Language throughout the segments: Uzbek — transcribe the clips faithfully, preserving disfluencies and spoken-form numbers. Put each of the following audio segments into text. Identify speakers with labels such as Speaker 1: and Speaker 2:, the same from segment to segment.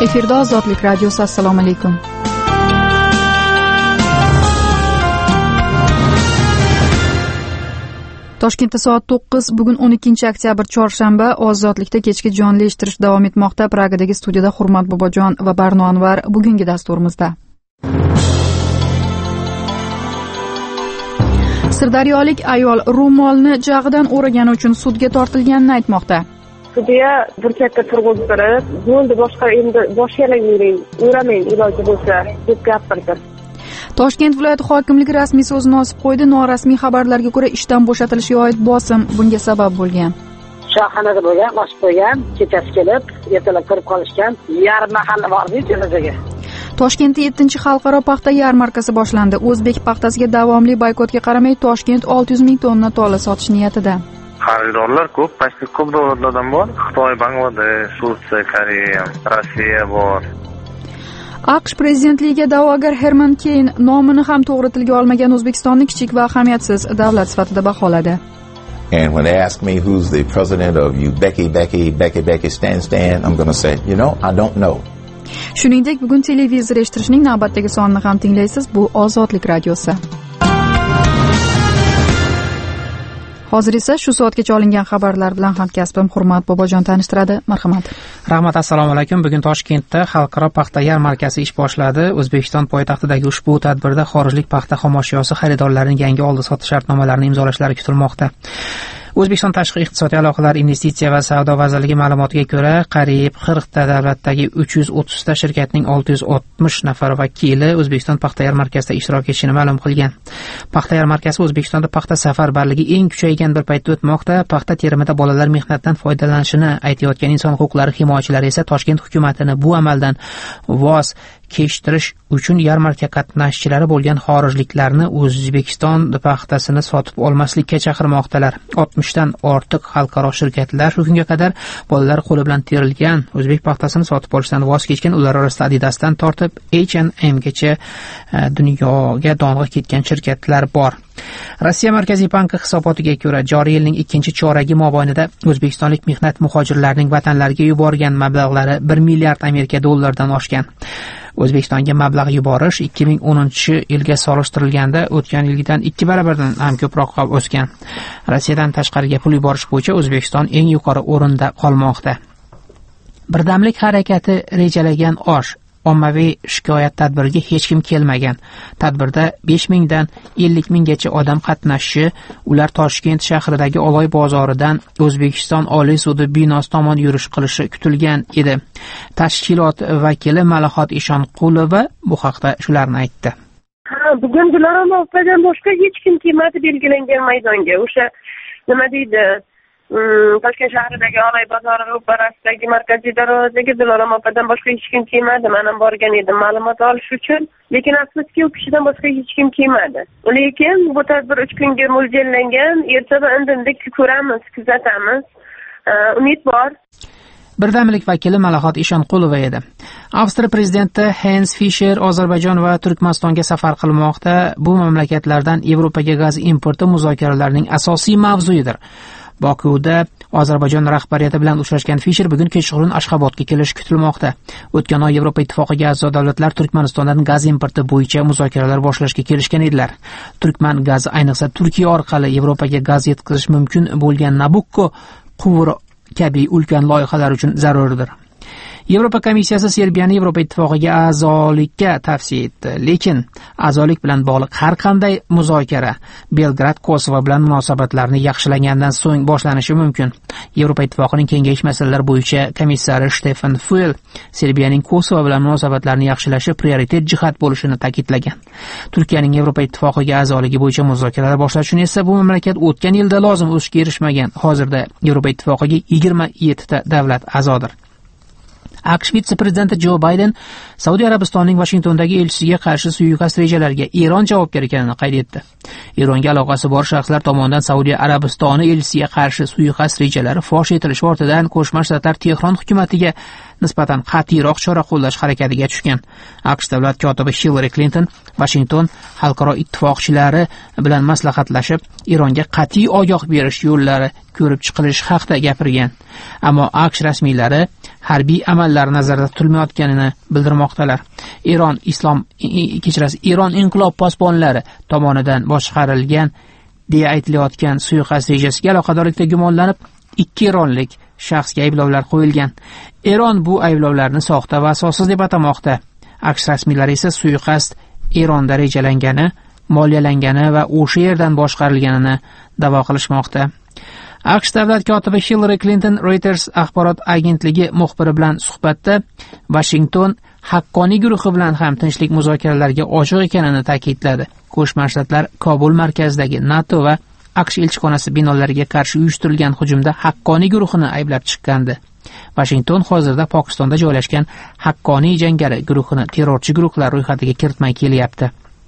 Speaker 1: Efirda Ozodlik radiosi. Assalomu alaykum. Toshkentda soat to'qqiz, bugun o'n ikkinchi oktyabr chorshanba. Ozodlikda kechki jonli eshittirish davom etmoqda. Pragadagi studiyada Hurmat Bobojon va Barno Anvar bugungi dasturimizda. Sirdaryolik ayol ro'molni jag'idan o'ragani uchun sudga tortilganini aytmoqda.
Speaker 2: Sudya burchakka turg'izib turib, bo'ldi, boshqa endi bosh yalang o'ramang iloji bo'lsa deb gapirdi.
Speaker 1: Toshkent viloyati hokimligi rasmiy so'zini osib qo'ydi. Norasmiy xabarlarga ko'ra ishdan bo'shatilishiga oid bosim bunga sabab bo'lgan.
Speaker 3: Shohxonada bo'lgan, ochib qo'ygan, kechasi kelib, ertalab kirib qolishgan. Yarim mahalla bordi derazaga.
Speaker 1: Toshkentda yettinchi xalqaro paxta yarmarkasi boshlandi. O'zbek paxtasiga davomli boykotga qaramay Toshkent olti yuz ming tonna tola sotish niyatida.
Speaker 4: Xaridorlar ko'p, pastda ko'p davlatlardan bor. Xitoy, Bangladesh, Turkiya, Koreya, Rossiya bor.
Speaker 1: AQSh prezidentligiga da'vogar Herman Keyn nomini ham to'g'ri tilga olmagan O'zbekistonni kichik va ahamiyatsiz davlat sifatida baholadi.
Speaker 5: And when they ask me who's the president of Uzbeki, Beki, Beki, Beki, Stan, Stan, I'm going to say, you know, I don't know.
Speaker 1: Shuningdek, bugun televizor eshittirishning navbatdagi sonini ham tinglaysiz. Bu Ozodlik radiosi. Hozir esa shu soatgacha olingan xabarlar bilan hamkasbim Hurmat Bobojon tanishtiradi. Marhamat.
Speaker 6: Rahmat, assalomu alaykum. Bugun Toshkentda xalqaro paxta yarmarkasi ish boshladi. O'zbekiston poytaxtidagi ushbu tadbirda xorijlik paxta xomashyosi xaridorlarining yangi oldi-sotdi shartnomalarini imzolashlari kutilmoqda. O'zbekiston Tashqi iqtisodiy aloqalar, investitsiya va savdo vazirligi ma'lumotiga ko'ra, qariyb qirq ta davlatdagi uch yuz o'ttiz ta shirkatning olti yuz oltmish nafar vakili O'zbekiston paxta yarmarkasida ishtirok etishini ma'lum qilgan. Paxta yarmarkasi O'zbekistonda paxta safarbarligi eng kuchaygan bir paytda o'tmoqda. Paxta terimida bolalar mehnatdan foydalanishini aytayotgan inson huquqlari himoyachilari esa Toshkent hukumatini bu amaldan voz kechittirish uchun yarmarka qatnashchilari bo'lgan xorijliklarni O'zbekiston paxtasini sotib olmaslikka chaqirmoqdalar. oltmishdan ortiq xalqaro shirkatlar shu kunga qadar bolalar qo'li bilan terilgan o'zbek paxtasini sotib olishdan voz kechgan. Ular orasida Adidasdan tortib H and M gacha dunyoga dong'i ketgan shirkatlar bor. Rossiya Markaziy banki hisobotiga ko'ra, joriy yilning ikkinchi choragi mobaynida o'zbekistonlik mehnat muhojirlarining vatanlariga yuborgan mablag'lari bir milliard Amerika dollaridan oshgan. O'zbekistonga mablag' yuborish ikki ming o'ninchi yilga solishtirilganda o'tgan yilgidan ikki barabardan ham ko'proq o'sgan. Rossiyadan tashqariga pul yuborish bo'yicha O'zbekiston eng yuqori o'rinda qolmoqda. Birdamlik harakati rejalagan osh ommaviy shikoyat tadbiriga hech kim kelmagan. Tadbirda besh mingdan ellik minggacha odam qatnashishi, ular Toshkent shahridagi Oloy bozoridan O'zbekiston Oliy sudi binosi tomon yurish qilishi kutilgan edi. Tashkilot vakili Malahot Ishonqulova bu haqda shularni aytdi.
Speaker 2: Ha, bugun Dilorom opadan boshqa hech kim kelmadi belgilangan maydonga. O'sha nima deydi? Toshkent shahridagi Oloy bozori ro'parasidagi markaziy darvozaga Dilorom opadan boshqa hech kim kelmadi. Men ham borgan edim ma'lumot olish uchun, lekin afsuski u kishidan boshqa hech kim kelmadi. Lekin bu tadbir uch kunga mo'ljallangan. Erta va indinda ko'ramiz, kuzatamiz. Umid bor.
Speaker 6: Birdamlik vakili Malahot Ishonqulova edi. Avstriya prezidenti Hans Fischer Ozarbayjon va Turkmanistonga safar qilmoqda. Bu mamlakatlardan Yevropaga gaz importi muzokaralarining asosiy mavzuidir. Bokuda Ozarbayjon rahbariyati bilan uchrashgan Fischer bugun kechqurun Ashxobodga kelishi kutilmoqda. O'tgan oy Yevropa ittifoqiga a'zo davlatlar Turkmanistondan gaz importi bo'yicha muzokaralar boshlashga kelishgan edilar. Turkman gazi ayniqsa Turkiya orqali Yevropaga gaz yetkazish mumkin bo'lgan Nabucco quvuri kabi ulkan loyihalar uchun zarurdir. Yevropa komissiyasi Serbiyani Yevropa ittifoqiga a'zolikka tavsiya etdi, lekin a'zolik bilan bog'liq har qanday muzokara Belgrad Kosovo bilan munosabatlarni yaxshilagandan so'ng boshlanishi mumkin. Yevropa ittifoqining kengayish masalalar bo'yicha komissari Stefan Fuel Serbiyaning Kosovo bilan munosabatlarni yaxshilashi prioritet jihat bo'lishini ta'kidlagan. Turkiyaning Yevropa ittifoqiga a'zoligi bo'yicha muzokaralar boshlash uchun esa bu mamlakat o'tgan yilda lozim o'sishga erishmagan. Hozirda Yevropa ittifoqiga yigirma yetti ta davlat a'zodir. AQSh vitse-prezidenti Jo Bayden Saudiya Arabistonining Washingtondagi elchisiga qarshi suiqasd rejalariga Eron javobgar ekanini qayd etdi. Eronga aloqasi bor shaxslar tomonidan Saudiya Arabistoni elchisiga qarshi suiqasd rejalari fosh etilishi ortidan Qo'shma Shtatlar Tehron hukumatiga nisbatan qat'iyroq chora qo'llash harakatiga tushgan. AQSh davlat kotibi Hillary Clinton Washington xalqaro ittifoqchilari bilan maslahatlashib, Eronga qat'iy ogoh berish yo'llari ko'rib chiqilishi haqida gapirgan. Ammo AQSh rasmiylari harbiy amallar nazarda tutilmayotganini bildirmoqdalar. Eron islom kechirasiz Eron inqilob posbonlari tomonidan boshqarilgan deya aytilayotgan suiqasd rejasiga aloqadorlikda gumonlanib, ikki eronlik shaxsga ayblovlar qo'yilgan. Eron bu ayblovlarni soxta va asossiz deb atamoqda. AQSh rasmiylari esa suiqasd Eronda rejalangani, moliyalangani va o'sha yerdan boshqarilganini da'vo qilishmoqda. AQSh davlat kotibi Hillary Clinton Reuters axborot agentligi muxbiri bilan suhbatda Washington haqqoniy guruhi bilan ham tinchlik muzokaralariga ochiq ekanini ta'kidladi. Qo'shma Shtatlar Kobul markazidagi NATO va AQSh elchixonasi binolariga qarshi uyushtirilgan hujumda haqqoniy guruhini ayblab chiqqandi. Washington hozirda Pokistonda joylashgan haqqoniy jangari guruhini terrorchi guruhlar ro'yxatiga kiritmay kelyapti.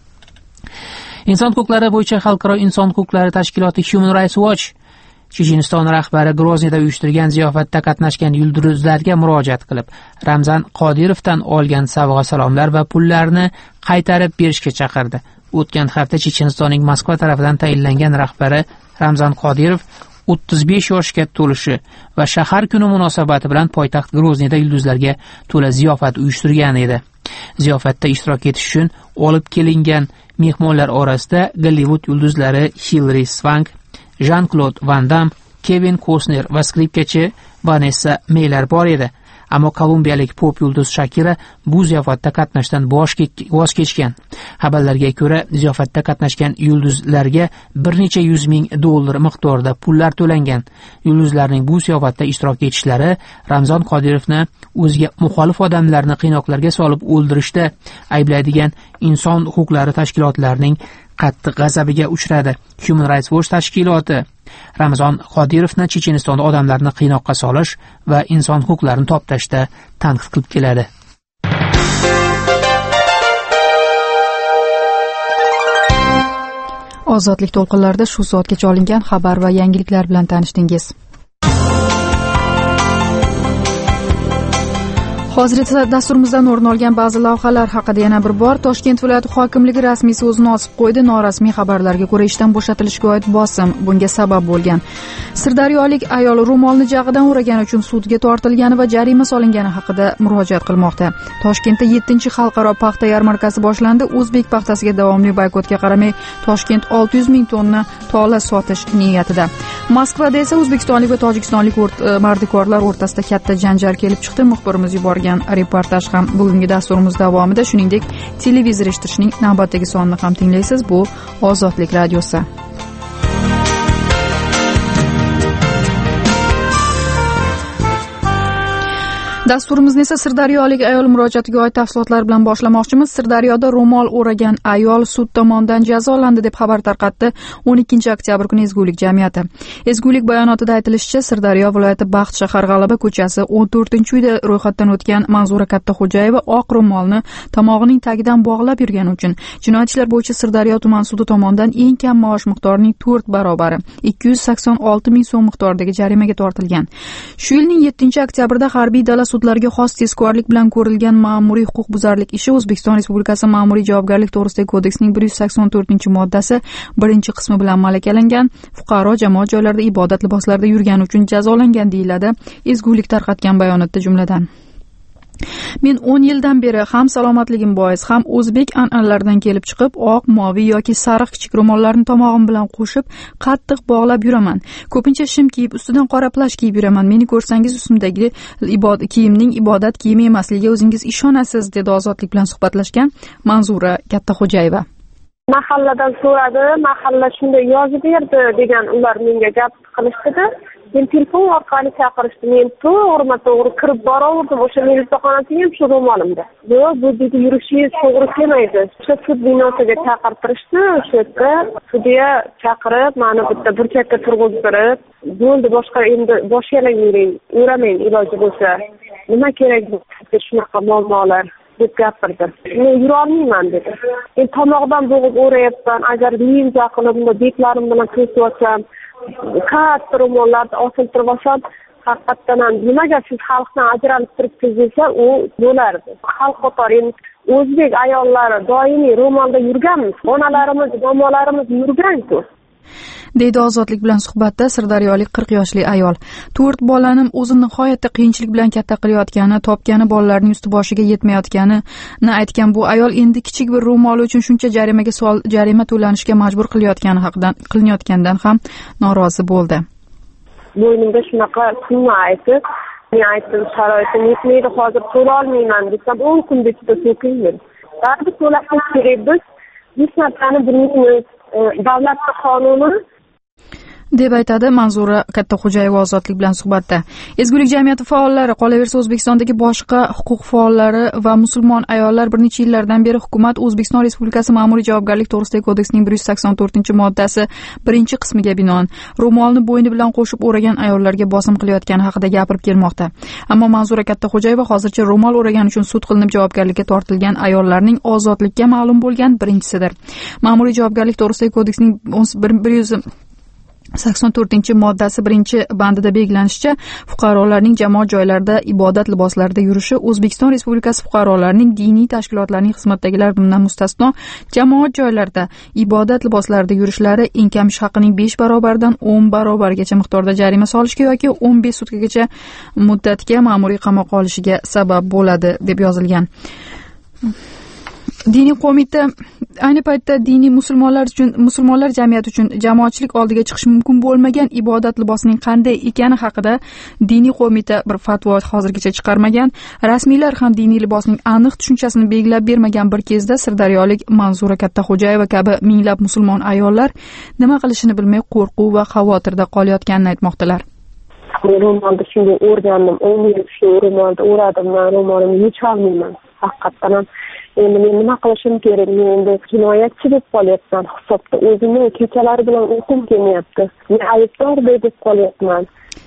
Speaker 6: Inson huquqlari bo'yicha xalqaro inson huquqlari tashkiloti Human Rights Watch Checheniston rahbari Grozniyda uyushtirgan ziyofatda qatnashgan yulduzlarga murojaat qilib, Ramzan Qodirovdan olgan sovg'a-salomlar va pullarni qaytarib berishga chaqirdi. O'tgan hafta Chechenistonning Moskva tarafidan tayinlangan rahbari Ramzan Qodirov o'ttiz besh yoshga to'lishi va shahar kuni munosabati bilan poytaxt Grozniyda yulduzlarga to'la ziyofat uyushtirgan edi. Ziyofatda ishtirok etish uchun olib kelingan mehmonlar orasida Gollivud yulduzlari Hillary Swank, Jean-Claude Van Damme, Kevin Costner va skripkachi Vanessa Meyler bor edi. Ammo kolumbiyalik pop yulduz Shakira bu ziyofatda qatnashdan voz kechgan. Xabarlarga ko'ra, ziyofatda qatnashgan yulduzlarga bir necha yuz ming dollar miqdorida pullar to'langan. Yulduzlarning bu ziyofatda ishtirok etishlari Ramzan Qodirovni o'ziga muxolif odamlarni qiynoqlarga solib o'ldirishda ayblaydigan inson huquqlari tashkilotlarining qattiq g'azabiga uchradi. Human Rights Watch tashkiloti Ramzan Qodirovni Chechenistonda odamlarni qiynoqqa solish va inson huquqlarini toptashda tanqid qilib keladi.
Speaker 1: Ozodlik to'lqinlarida shu soatgacha olingan xabar va yangiliklar bilan tanishdingiz. Hozir esa dasturimizdan o'rin olgan ba'zi lavhalar haqida yana bir bor Toshkent viloyati hokimligi rasmiy so'zini osib qo'ydi. Norasmiy xabarlarga ko'ra ishdan bo'shatilishga oid bosim bunga sabab bo'lgan. Sirdaryolik ayol ro'molni jag'idan o'ragani uchun sudga tortilgani va jarima solingani haqida murojaat qilmoqda. Toshkentda yettinchi xalqaro paxta yarmarkasi boshlandi. O'zbek paxtasiga davomli boykotga qaramay Toshkent olti yuz ming tonna tola sotish niyatida. Moskvada esa o'zbekistonlik va tojikistonlik mardikorlar o'rtasida katta janjal kelib chiqdi. Muxbirimiz yuborgan reportaj ham bugungi dasturimiz davomida, shuningdek televizor eshitishning navbatdagi sonini ham tinglaysiz. Bu Ozodlik radiosi. Dasturimizni esa Sirdaryolik ayol murojaatiga oid tafsilotlar bilan boshlamoqchimiz. Sirdaryoda ro'mol o'ragan ayol sud tomonidan jazolandi deb xabar tarqatdi o'n ikkinchi oktyabr kuni Ezgulik jamiyati. Ezgulik bayonotida aytilishicha, Sirdaryo viloyati Baxt shahar G'alaba ko'chasi o'n to'rtinchi uyda ro'yxatdan o'tgan Manzura Kattaxo'jayeva oq ro'molni tomog'ining tagidan bog'lab yurgani uchun jinoyat ishlar bo'yicha Sirdaryo tuman sudi tomonidan eng kam maosh miqdorining to'rt barobar ikki yuz sakson olti ming so'm miqdoridagi jarimaga tortilgan. Shu yilning yettinchi oktyabrda harbiy dala sudlarga xos tezkorlik bilan ko'rilgan ma'muriy huquqbuzarlik ishi O'zbekiston Respublikasi Ma'muriy javobgarlik to'g'risidagi kodeksning bir yuz sakson to'rtinchi moddasi birinchi qismi bilan malakalangan. Fuqaro jamoat joylarida ibodat liboslarida yurgani uchun jazolangan deyiladi Ezgulik tarqatgan bayonotda jumladan. Men o'n yildan beri ham salomatligim bois, ham o'zbek an'analaridan kelib chiqib, oq, moviy yoki sariq kichik ro'mollarni tomog'im bilan qo'shib, qattiq bog'lab yuraman. Ko'pincha shim kiyib, ustidan qora plash kiyib yuraman. Meni ko'rsangiz ustimdagi ibodat kiyimning ibodat kiyimi emasligiga o'zingiz ishonasiz, dedi ozodlik bilan suhbatlashgan Manzura Kattaxo'jayeva.
Speaker 2: Mahalladan so'radi, mahalla shunday yozib berdi degan ular menga gap qilishdi. Men telefon orqali chaqirishdi. Men to'g'rima-to'g'ri kirib boraverdim. O'sha melisaxonasi ham shu ro'molimda. Yo'q, bu dedi yurishingiz to'g'ri kelmaydi. O'sha sud binosiga chaqirtirishdi. O'sha yerda sudya chaqirib, meni bitta burchakka turg'izdirib, bo'ldi, boshqa endi bosh yalang yuring, o'ramang iloji bo'lsa. Nima kerak bu shunaqa muammolar deb gapirdi. Men yurolmayman dedi. Men tomog'dan bo'g'ib o'rayapman. Agar ninja qilib, betlarim bilan to'sib olsam, katta ro'mollarni osiltirib olsam, haqiqatdan ham nimaga siz xalqdan ajralib turibsiz desa u bo'lardi. Xalq qatori o'zbek ayollari doimiy ro'molda yurganmiz, onalarimiz, momolarimiz yurgan-ku.
Speaker 1: deydi Ozodlik bilan suhbatda sirdaryolik qirq yoshli ayol. to'rt bolanim o'zini nihoyatda qiyinchilik bilan katta qilayotgani, topgani bolalarning usti boshiga yetmayotganini aytgan bu ayol endi kichik bir ro'moli uchun shuncha jarimaga sol jarima to'lanishga majbur qilayotgani haqidan qilinayotgandan ham norozi bo'ldi.
Speaker 2: Bo'ynimda shunaqa pulni aytib, men aytdim sharoitim yetmaydi, hozir to'la olmayman desam, o'n kunda ichida so'kildi. Baribir to'lashimiz kerak. Biz hech narsani bilmaymiz. Davlat qonuni
Speaker 1: deb aytadi Manzura Kattaxo'jayeva Ozodlik bilan suhbatda. Ezgulik jamiyati faollari, qolaversa O'zbekistondagi boshqa huquq faollari va musulmon ayollar bir necha yillardan beri hukumat O'zbekiston Respublikasi Ma'muriy javobgarlik to'g'risidagi kodeksning bir yuz sakson to'rtinchi moddasi birinchi qismiga binoan ro'molni bo'yni bilan qo'shib o'ragan ayollarga bosim qilayotgani haqida gapirib kelmoqda. Ammo Manzura Kattaxo'jayeva hozircha ro'mol o'ragani uchun sud qilinib javobgarlikka tortilgan ayollarning ozodlikka ma'lum bo'lgan birinchisidir. Ma'muriy javobgarlik to'g'risidagi kodeksning bir yuz sakson to'rtinchi moddasi birinchi bandida belgilanishicha, fuqarolarning jamoat joylarida ibodat liboslarida yurishi O'zbekiston Respublikasi fuqarolarining diniy tashkilotlarining xizmatidagilar bundan mustasno jamoat joylarida ibodat liboslarida yurishlari eng kam ish haqining besh barobaridan o'n barobarigacha miqdorda jarima solishga yoki o'n besh sutkagacha muddatga ma'muriy qamoqqa olishiga sabab bo'ladi deb yozilgan. Diniy qo'mita ayni paytda diniy musulmonlar uchun musulmonlar jamiyati uchun jamoatchilik oldiga chiqish mumkin bo'lmagan ibodat libosining qanday ekani haqida diniy qo'mita bir fatvo hozirgacha chiqarmagan. Rasmiylar ham diniy libosning aniq tushunchasini belgilab bermagan bir kezda sirdaryolik Manzura Kattaxo'jayeva kabi minglab musulmon ayollar nima qilishini bilmay qo'rquv va xavotirda qolayotganini aytmoqdalar.
Speaker 2: Ro'molda shunday o'rgandim, o'n yil shu ro'molda o'radim, ro'molimni yecholmayman. Haqiqatdan ham endi men nima qilishim kerak? Men endi jinoyatchi deb qolyapman hisobda. O'zimni kechalari bilan uyqum kelmayapti. Men aybdordek deb qolyapman.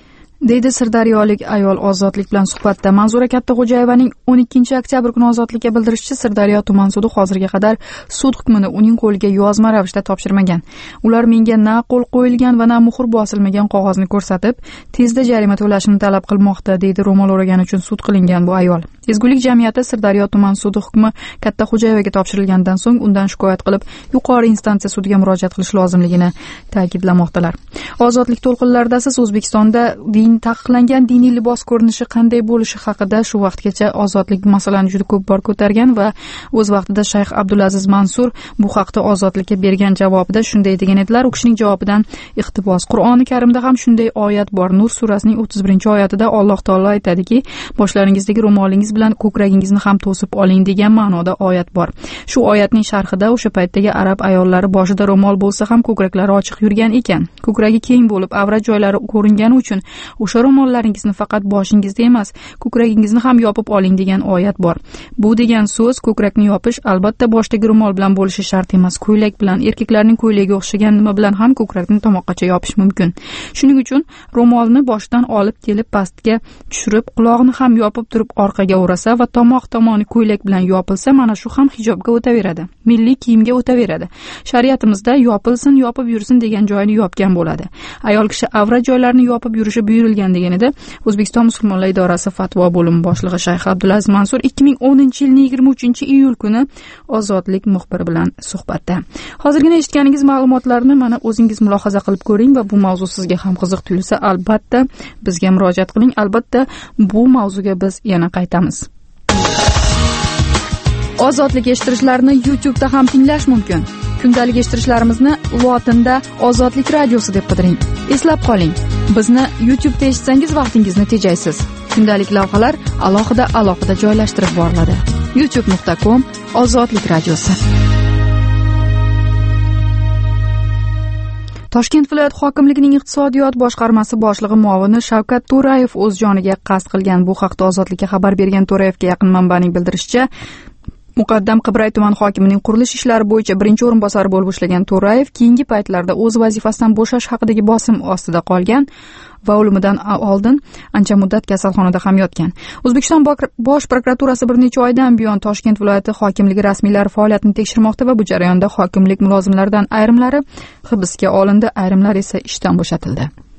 Speaker 1: deydi sirdaryolik ayol Ozodlik bilan suhbatda. Manzura Kattaxo'jayevaning o'n ikkinchi oktyabr kuni ozodlikka bildirishicha, Sirdaryo tuman sudi hozirga qadar sud hukmini uning qo'liga yozma ravishda topshirmagan. Ular menga na qo'l qo'yilgan va na muhr bosilmagan qog'ozni ko'rsatib, tezda jarima to'lashini talab qilmoqda, deydi ro'mol o'ragani uchun sud qilingan bu ayol. Ezgulik jamiyati Sirdaryo tuman sudi hukmi Kattaxo'jayevaga topshirilgandan so'ng undan shikoyat qilib, yuqori instansiya sudiga murojaat qilish lozimligini ta'kidlamoqdalar. Ozodlik to'lqinlarida siz O'zbekistonda din taqiqlangan diniy libos ko'rinishi qanday bo'lishi haqida shu vaqtgacha Ozodlik masalani juda ko'p bor ko'targan va o'z vaqtida Shayx Abdulaziz Mansur bu haqda Ozodlikka bergan javobida shunday degan edilar. U kishining javobidan iqtibos. Qur'oni Karimda ham shunday oyat bor. Nur surasining o'ttiz birinchi oyatida Alloh taolo aytadiki, boshlaringizdagi ro'molingiz bilan ko'kragingizni ham to'sib oling degan ma'noda oyat bor. Shu oyatning sharhida o'sha paytdagi arab ayollari boshida ro'mol bo'lsa ham ko'kraklari ochiq yurgan ekan. Ko'kragi keng bo'lib, avrat joylari ko'ringani uchun o'sha ro'mollaringizni faqat boshingizda emas, ko'kragingizni ham yopib oling degan oyat bor. Bu degan so'z ko'krakni yopish albatta boshdagi ro'mol bilan bo'lishi shart emas. Ko'ylak bilan, erkaklarning ko'ylagiga o'xshagan nima bilan ham ko'krakni tomoqqacha yopish mumkin. Shuning uchun ro'molni boshdan olib kelib pastga tushirib, quloqni ham yopib turib orqaga o'rasa va tomoq tomoni ko'ylak bilan yopilsa, mana shu ham hijobga o'taveradi. Milliy kiyimga o'taveradi. Shariatimizda yopilsin, yopib yursin degan joyini yopgan bo'ladi. Ayol kishi avrat joylarini yopib yurishi buyurilgan deganida O'zbekiston musulmonlar idorasi fatvo bo'limi boshlig'i Shayx Abdulaziz Mansur ikki ming o'ninchi yilning yigirma uchinchi iyul kuni Ozodlik muxbiri bilan suhbatda. Hozirgina eshitganingiz ma'lumotlarni mana o'zingiz mulohaza qilib ko'ring va bu mavzu sizga ham qiziq tuyulsa, albatta bizga murojaat qiling. Albatta bu mavzuga biz yana qaytamiz. Ozodlik eshittirishlarni YouTube da ham tinglash mumkin. Kundalik eshittirishlarimizni lotinda Ozodlik radiosi deb qidiring. Eslab qoling, bizni YouTube da eshitsangiz vaqtingizni tejaysiz. Kundalik lavhalar alohida alohida joylashtirib boriladi. youtube nuqta com Ozodlik radiosi. Toshkent viloyat hokimligining iqtisodiyot boshqarmasi boshlig'i muavini Shavkat To'rayev o'z joniga qasd qilgan. Bu haqda Ozodlikka xabar bergan To'rayevga yaqin manbaning bildirishicha, Muqaddam Qibray tuman hokimining qurilish ishlari bo'yicha birinchi o'rinbosari bo'lib ishlagan To'rayev keyingi paytlarda o'z vazifasidan bo'shash haqidagi bosim ostida qolgan va o'limidan oldin ancha muddat kasalxonada ham yotgan. O'zbekiston bosh prokuraturasi bir necha oydan buyon Toshkent viloyati hokimligi rasmiylari faoliyatini tekshirmoqda va bu jarayonda hokimlik mulozimlaridan ayrimlari hibsga olindi, ayrimlari esa ishdan bo'shatildi.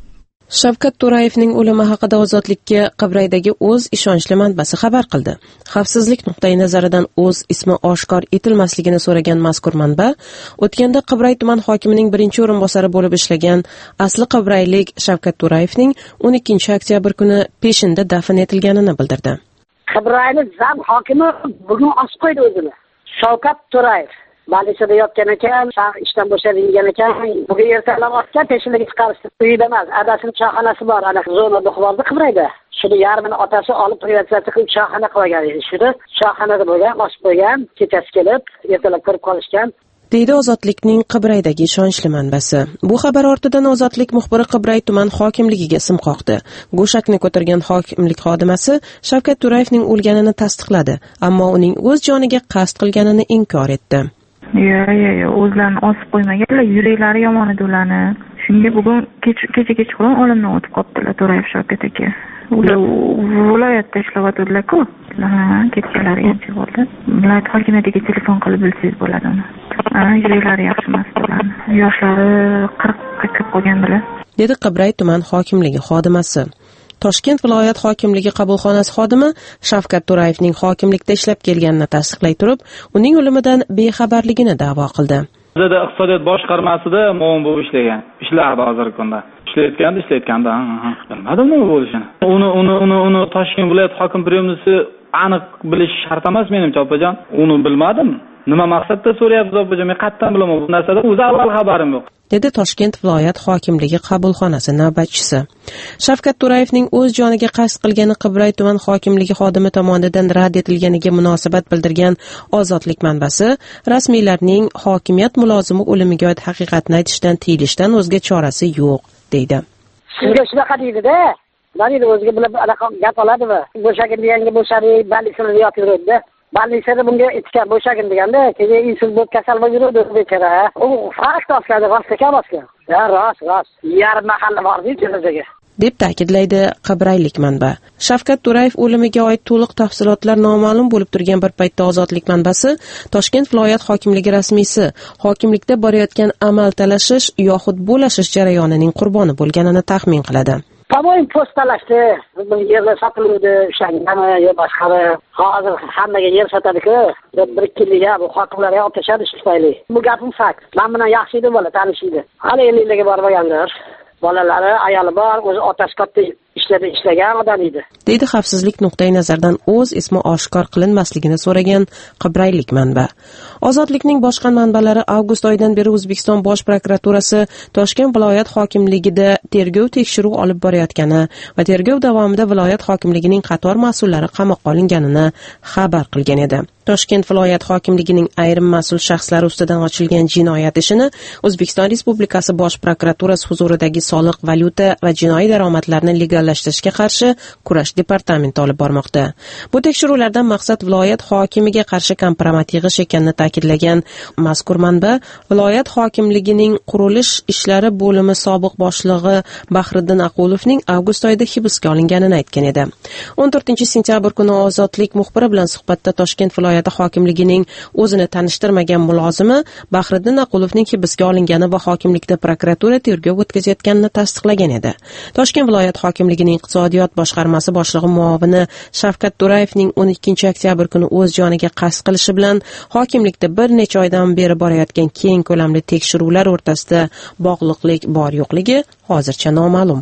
Speaker 7: Shavkat To'rayevning o'limi haqida Ozodlikka Qibraydagi o'z ishonchli manbasi xabar qildi. Xavfsizlik nuqtai nazaridan o'z ismi oshkor etilmasligini so'ragan mazkur manba o'tganda Qibray tuman hokimining birinchi o'rinbosari bo'lib ishlagan asli qibraylik Shavkat To'rayevning o'n ikkinchi oktyabr kuni peshinda dafn etilganini bildirdi.
Speaker 3: Qibraylik zam hokimi bugun osib qo'ydi o'zini. Shavkat To'rayev Balisada yotgan ekan, ishdan bo'shatilgan ekan, bugun ertalab otgan peshinga chiqarishdi. Uyida emas, adasining choyxonasi bor, ana zonada Xuborda Qibrayda. Shuni yarmini otasi olib privatizatsiya qilib choyxona qilgan edi. Shuni choyxonada bo'lgan, osib qo'ygan, kechasi kelib, ertalab kirib qolishgan.
Speaker 7: deydi Ozodlikning Qibraydagi ishonchli manbasi. Bu xabar ortidan Ozodlik muxbiri Qibray tuman hokimligiga sim qoqdi. Go'shakni ko'targan hokimlik xodimasi Shavkat To'rayevning o'lganini tasdiqladi, ammo uning o'z joniga qasd qilganini inkor etdi.
Speaker 8: Yo'q, yo'q, yo'q, o'zlarini osib qo'ymaganlar, yuraklari yomon edi ularni. Shunga bugun kecha kechqurun olamdan o'tib qoldilar To'rayev Shavkat aka. Ular viloyatda ishlayotganlar-ku. Ha, ketganlari yaxshi bo'ldi. Viloyat hokimiyatiga telefon qilib bilsangiz bo'ladi uni. Ha, yuraklari yaxshi emas ularni. Yoshlari qirqqa kirib qolganlar.
Speaker 7: dedi Qibray tuman hokimligi xodimasi. Toshkent viloyat hokimligi qabulxonasi xodimi Shavkat To'rayevning hokimlikda ishlab kelganini tasdiqlay turib, uning o'limidan bexabarligini da'vo qildi.
Speaker 9: Bizda iqtisodiyot boshqarmasida muavin bo'lib ishlagan. Ishlardi hozirgi kunda. Ishlayotganda, ishlayotganda, ha, bilmadim nima bo'lishini. Uni uni uni uni Toshkent viloyat hokim premyerisi aniq bilish shart emas menimcha, opajon. Uni bilmadim. Nima maqsadda so'rayapsiz, opajon? Men qattan bilaman bu narsadan. O'zi avval xabarim yo'q. dedi Toshkent viloyat hokimligi qabulxonasi navbatchisi. Shavkat To'rayevning o'z joniga qasd qilgani Qibray tuman hokimligi xodimi tomonidan rad etilganiga munosabat bildirgan Ozodlik manbasi rasmiylarning hokimiyat mulozimi o'limiga oid haqiqatni aytishdan tiyilishdan o'zga chorasi yo'q, deydi.
Speaker 3: Sizga shunaqa deydi-da. Mana o'ziga bilib anaqa gap oladimi? Bo'shagin deganga bo'shadi, balisini yotib-yurdi. Balisada bunga itgan bo'shagin deganda, keyin insul bo'lib kasal bo'lib yurdi bechora. U fakt osladi, rostkan osgan. Ha, rost, rost. Yarim mahalla bor-ku jo'jaga.
Speaker 7: deb ta'kidlaydi Qibraylik manba. Shavkat To'rayev o'limiga oid to'liq tafsilotlar noma'lum bo'lib turgan bir paytda Ozodlik manbasi Toshkent viloyat hokimligi rasmiysi hokimlikda borayotgan amal talashish yoxud bo'lashish jarayonining qurboni bo'lganini taxmin qiladi.
Speaker 3: Tamoyil postalashdi, bir yerlar sotiluvdi, o'shangami yo boshqami. Hozir hammaga yer sotadi-ku, bir ikkiga bu hokimlarga otashadi shu tufayli. Bu gapim fakt. Men bilan yaxshi edi bola, tanishiydi. Hali elliklarga bormaganlar. Bolalari, ayoli bor, o'zi otasi katta ishlarda ishlagan odam edi. deydi xavfsizlik nuqtai nazaridan o'z ismi oshkor qilinmasligini so'ragan Qibraylik manba. Ozodlikning boshqa manbalari avgust oyidan beri O'zbekiston bosh prokuraturasi Toshkent viloyat hokimligida tergov tekshiruv olib borayotgani va tergov davomida viloyat hokimligining qator mas'ullari qamoqqa olinganini xabar qilgan edi. Toshkent viloyat hokimligining ayrim mas'ul shaxslari ustidan ochilgan jinoyat ishini O'zbekiston Respublikasi bosh prokuraturasi huzuridagi soliq, valyuta va jinoiy daromadlarni legallashtirishga qarshi kurash departamenti olib bormoqda. Bu tekshiruvlardan maqsad viloyat hokimiga qarshi kompromat yig'ish ekanini ta'kidlagan mazkur manba, viloyat hokimligining qurilish ishlari bo'limi sobiq boshlig'i Bahriddin Aqulovning avgust oyida hibsga olinganini aytgan edi. o'n to'rtinchi sentyabr kuni Ozodlik muxbiri bilan suhbatda Toshkent viloyati hokimligining o'zini tanishtirmagan mulozimi Bahriddin Aqulovning hibsga olingani va hokimlikda prokuratura tergov o'tkazayotganini tasdiqlagan edi. Toshkent viloyat hokimligining iqtisodiyot boshqarmasi boshlig'i muovini Shavkat To'rayevning o'n ikkinchi oktyabr kuni o'z joniga qasd qilishi bilan hokimlikda bir necha oydan beri borayotgan keng ko'lamli tekshiruvlar o'rtasida bog'liqlik bor yo'qligi hozircha noma'lum.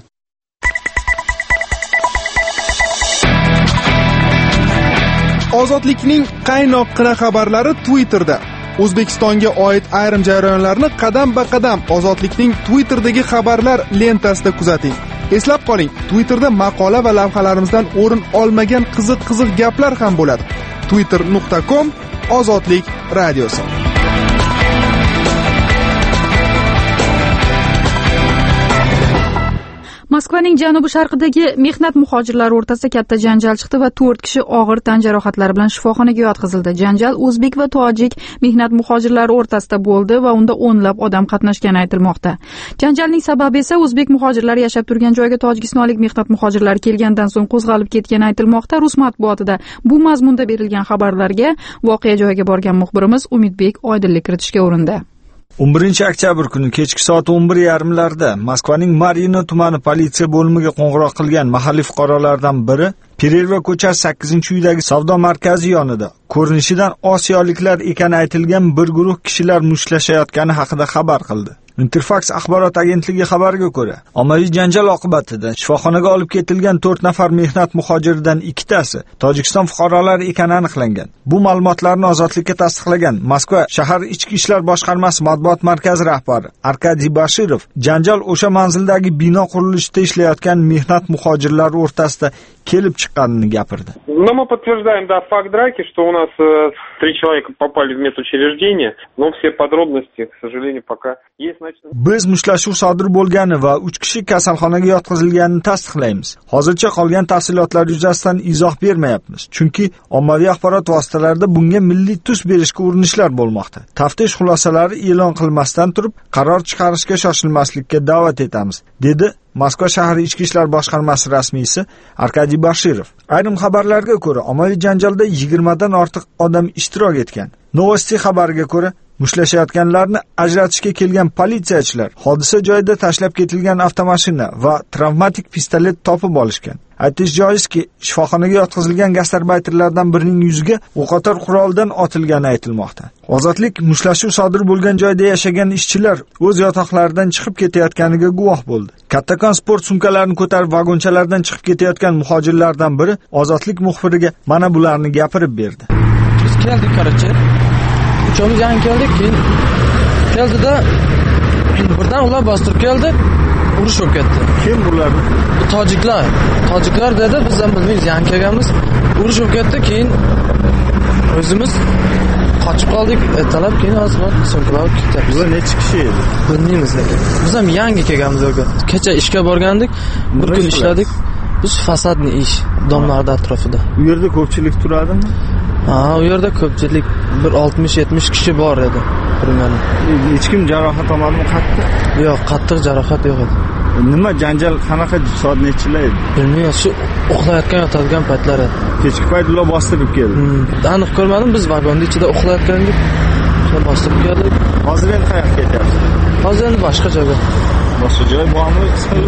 Speaker 10: Ozodlikning qaynoq-qina xabarlari Twitterda. O'zbekistonga oid ayrim jarayonlarni qadam-ba-qadam Ozodlikning Twitter'dagi xabarlar lentasida kuzating. Eslab qoling, Twitterda maqola va lavhalarimizdan o'rin olmagan qiziq-qiziq gaplar ham bo'ladi. twitter nuqta com Ozodlik radiosi.
Speaker 1: Moskvaning janubi-sharqidagi mehnat muhojirlari o'rtasida katta janjal chiqdi va to'rt kishi og'ir tan jarohatlari bilan shifoxonaga yotqizildi. Janjal o'zbek va tojik mehnat muhojirlari o'rtasida bo'ldi va unda o'nlab odam qatnashgani aytilmoqda. Janjalning sababi esa o'zbek muhojirlari yashab turgan joyga tojikistonlik mehnat muhojirlari kelgandan so'ng qo'zg'alib ketgani aytilmoqda. Rus matbuotida bu mazmunda berilgan xabarlarga voqea joyiga borgan muxbirimiz Umidbek oydinlik kiritishga urindi.
Speaker 11: o'n birinchi oktyabr kuni kechki soat o'n bir yarim larda Moskvaning Marino tumani politsiya bo'limiga qo'ng'iroq qilgan mahalliy fuqarolardan biri Pererva ko'chasi sakkizinchi uydagi savdo markazi yonida ko'rinishidan osiyoliklar ekani aytilgan bir guruh kishilar mushtlashayotgani haqida xabar qildi. Interfax axborot agentligi xabariga ko'ra, ommaviy janjal oqibatida shifoxonaga olib ketilgan to'rt nafar mehnat muhojiridan ikkitasi Tojikiston fuqarolari ekani aniqlangan. Bu ma'lumotlarni ozodlikka tasdiqlagan Moskva shahar ichki ishlar boshqarmasi matbuot markazi rahbari Arkadiy Bashirov janjal o'sha manzildagi bino qurilishida ishlayotgan mehnat muhojirlari o'rtasida kelib chiqqanini gapirdi.
Speaker 12: Но мы подтверждаем, да, факт драки, что у нас э, три человека попали в медучреждение, но все подробности, к сожалению, пока есть.
Speaker 11: Biz mushtlashuv sodir bo'lgani va uch kishi kasalxonaga yotqizilganini tasdiqlaymiz. Hozircha qolgan tafsilotlar yuzasidan izoh bermayapmiz, chunki ommaviy axborot vositalarida bunga milliy tus berishga urinishlar bo'lmoqda. Taftish xulosalari e'lon qilmasdan turib, qaror chiqarishga shoshilmaslikka da'vat etamiz, dedi Moskva shahar ichki ishlar boshqarmasi rasmiysi Arkadiy Bashirov. Ayrim xabarlarga ko'ra, ommaviy janjalda yigirmadan ortiq odam ishtirok etgan. Novosti xabariga ko'ra, mushtlashayotganlarni ajratishga kelgan politsiyachilar hodisa joyida tashlab ketilgan avtomashina va travmatik pistolet topib olishgan. Aytish joizki, shifoxonaga yotqizilgan gastarbayterlardan birining yuziga o'qotar quroldan otilgani aytilmoqda. Ozodlik mushlashuv sodir bo'lgan joyda yashagan ishchilar o'z yotoqlaridan chiqib ketayotganiga guvoh bo'ldi. Kattakon sport sumkalarini ko'tarib vagonchalardan chiqib ketayotgan muhojirlardan biri Ozodlik muxbiriga mana bularni gapirib berdi.
Speaker 13: Biz keldik, qarachi. Uchamiz yan keldik, keyin keldida birdan ular bostirib keldi, urush bo'lib ketdi.
Speaker 11: Kim bular?
Speaker 13: Bu tojiklar. Tojiklar dedi, biz ham bilmaymiz, yan kelganmiz. Urush bo'lib ketdi, keyin o'zimiz qochib qoldik, ertalab keyin hozir sumkalar olib ketdik.
Speaker 11: Bular necha kishi edi?
Speaker 13: Bilmaymiz. Biz ham yangi kelganmiz o'ga. Kecha ishga borgandik, bir kun ishladik. Biz fasadni ish, domlarda atrofida.
Speaker 11: U yerda ko'pchilik turadimi?
Speaker 13: Ha, u yerda ko'pchilik bir oltmish yetmish kishi bor edi. Primani.
Speaker 11: Hech kim jarohat olmadimi qattiq?
Speaker 13: Yo'q, qattiq jarohat yo'q edi.
Speaker 11: Nima janjal qanaqa soat nechilar edi?
Speaker 13: Bilmayman, shu uxlayotgan yotadigan paytlar edi.
Speaker 11: Kechki payt ular bostirib keldi.
Speaker 13: Hmm. Aniq ko'rmadim, biz vagonning ichida uxlayotgan edik. Shuni bostirib keldik.
Speaker 11: Hozir endi qayerga ketyapsiz?
Speaker 13: Hozir endi boshqa joyga.
Speaker 11: Boshqa joy bormi?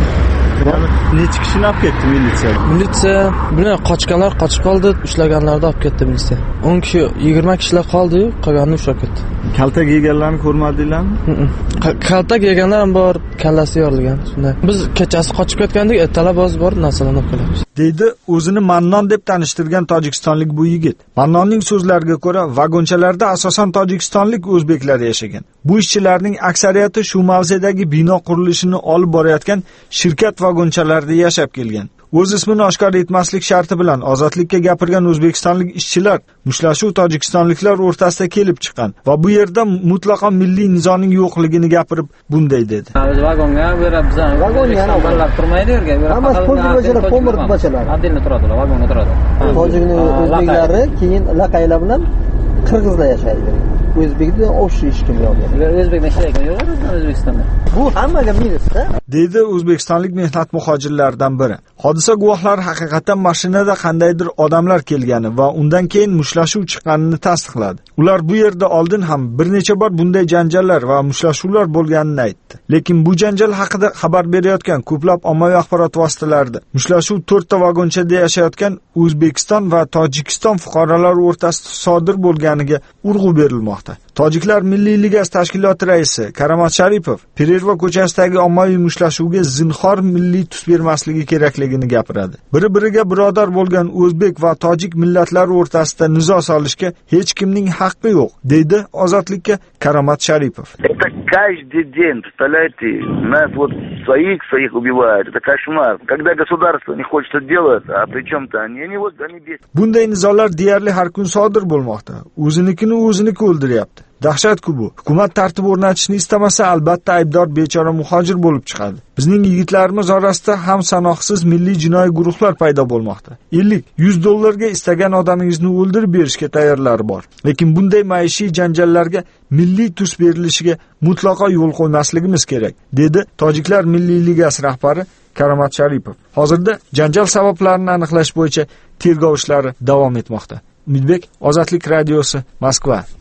Speaker 11: Necha kishini olib ketdi militsiya?
Speaker 13: Militsiya bilan qochganlar qochib qoldi, ushlaganlarni olib ketdi militsiya. o'n kishi, yigirma kishilar qoldi-yu, qolganini ushlab ketdi.
Speaker 11: Kaltak yeganlarni ko'rmadinglarmi?
Speaker 13: Kaltak yeganlar ham bor, kallasi yorilgan, shunday. Biz kechasi qochib ketgandik, ertalab o'z bor narsalarni olib kelamiz.
Speaker 11: Deydi o'zini Mannon deb tanishtirgan tojikistonlik bu yigit. Mannonning so'zlariga ko'ra, vagonchalarda asosan tojikistonlik o'zbeklar yashagan. Bu ishchilarning aksariyati shu mavzedagi bino qurilishini olib borayotgan shirkat vagonchalarida yashab kelgan. O'z ismini oshkor etmaslik sharti bilan ozodlikka gapirgan o'zbekistonlik ishchilar mushlashuv tojikistonliklar o'rtasida kelib chiqqan va bu yerda mutlaqo milliy nizoning yo'qligini gapirib bunday dedi.
Speaker 14: Biz vagonga berib, vagonga bolalar turmaydi yerga.
Speaker 15: Hamma pulchilar, pomir bachalar.
Speaker 14: Adilni turadilar, vagonga turadi.
Speaker 15: Tojikning o'zbeklari keyin laqaylar bilan qirg'izlar yashaydi. O'zbekda o'sha ish kim yo'q.
Speaker 14: O'zbekda ishlayotgan yo'q, O'zbekistonda.
Speaker 15: Bu hammaga minus-da.
Speaker 11: Deydi o'zbekistonlik mehnat muhojirlaridan biri. Hodisa guvohlari haqiqatan mashinada qandaydir odamlar kelgani va undan keyin mushlashuv chiqqanini tasdiqladi. Ular bu yerda oldin ham bir necha bor bunday janjallar va mushtlashuvlar bo'lganini aytdi. Lekin bu janjal haqida xabar berayotgan ko'plab ommaviy axborot vositalarida mushlashuv to'rtta vagonchada yashayotgan O'zbekiston va Tojikiston fuqarolari o'rtasida sodir bo'lganiga urg'u berilmoqda. Tojiklar Milliy ligasi tashkiloti raisi Karamat Sharipov Pererva ko'chasidagi ommaviy mushtlashuvga zinhor milliy tus bermasligi kerakligini gapiradi. Bir-biriga birodar bo'lgan o'zbek va tojik millatlari o'rtasida nizo solishga hech kimning haqqi yo'q, deydi Ozodlikka Karamat Sharipov.
Speaker 16: Это каждый день, представляете, нас вот своих своих убивают. Это кошмар. Когда государство не хочет это делать, а при чем-то они, они вот они бесят.
Speaker 11: Bunday nizolar deyarli har kun sodir bo'lmoqda. O'zinikini o'ziniki o'ldiryapti. Dahshat-ku bu. Hukumat tartib o'rnatishni istamasa, albatta aybdor bechora muhojir bo'lib chiqadi. Bizning yigitlarimiz orasida ham sanoqsiz milliy jinoiy guruhlar paydo bo'lmoqda. ellik yuz dollarga istagan odamingizni o'ldirib berishga tayyorlari bor. Lekin bunday maishiy janjallarga milliy tus berilishiga mutlaqo yo'l qo'ymasligimiz kerak, dedi Tojiklar Milliy ligasi rahbari Karamat Sharipov. Hozirda janjal sabablarini aniqlash bo'yicha tergov ishlari davom etmoqda. Umidbek, Ozodlik radiosi, Moskva.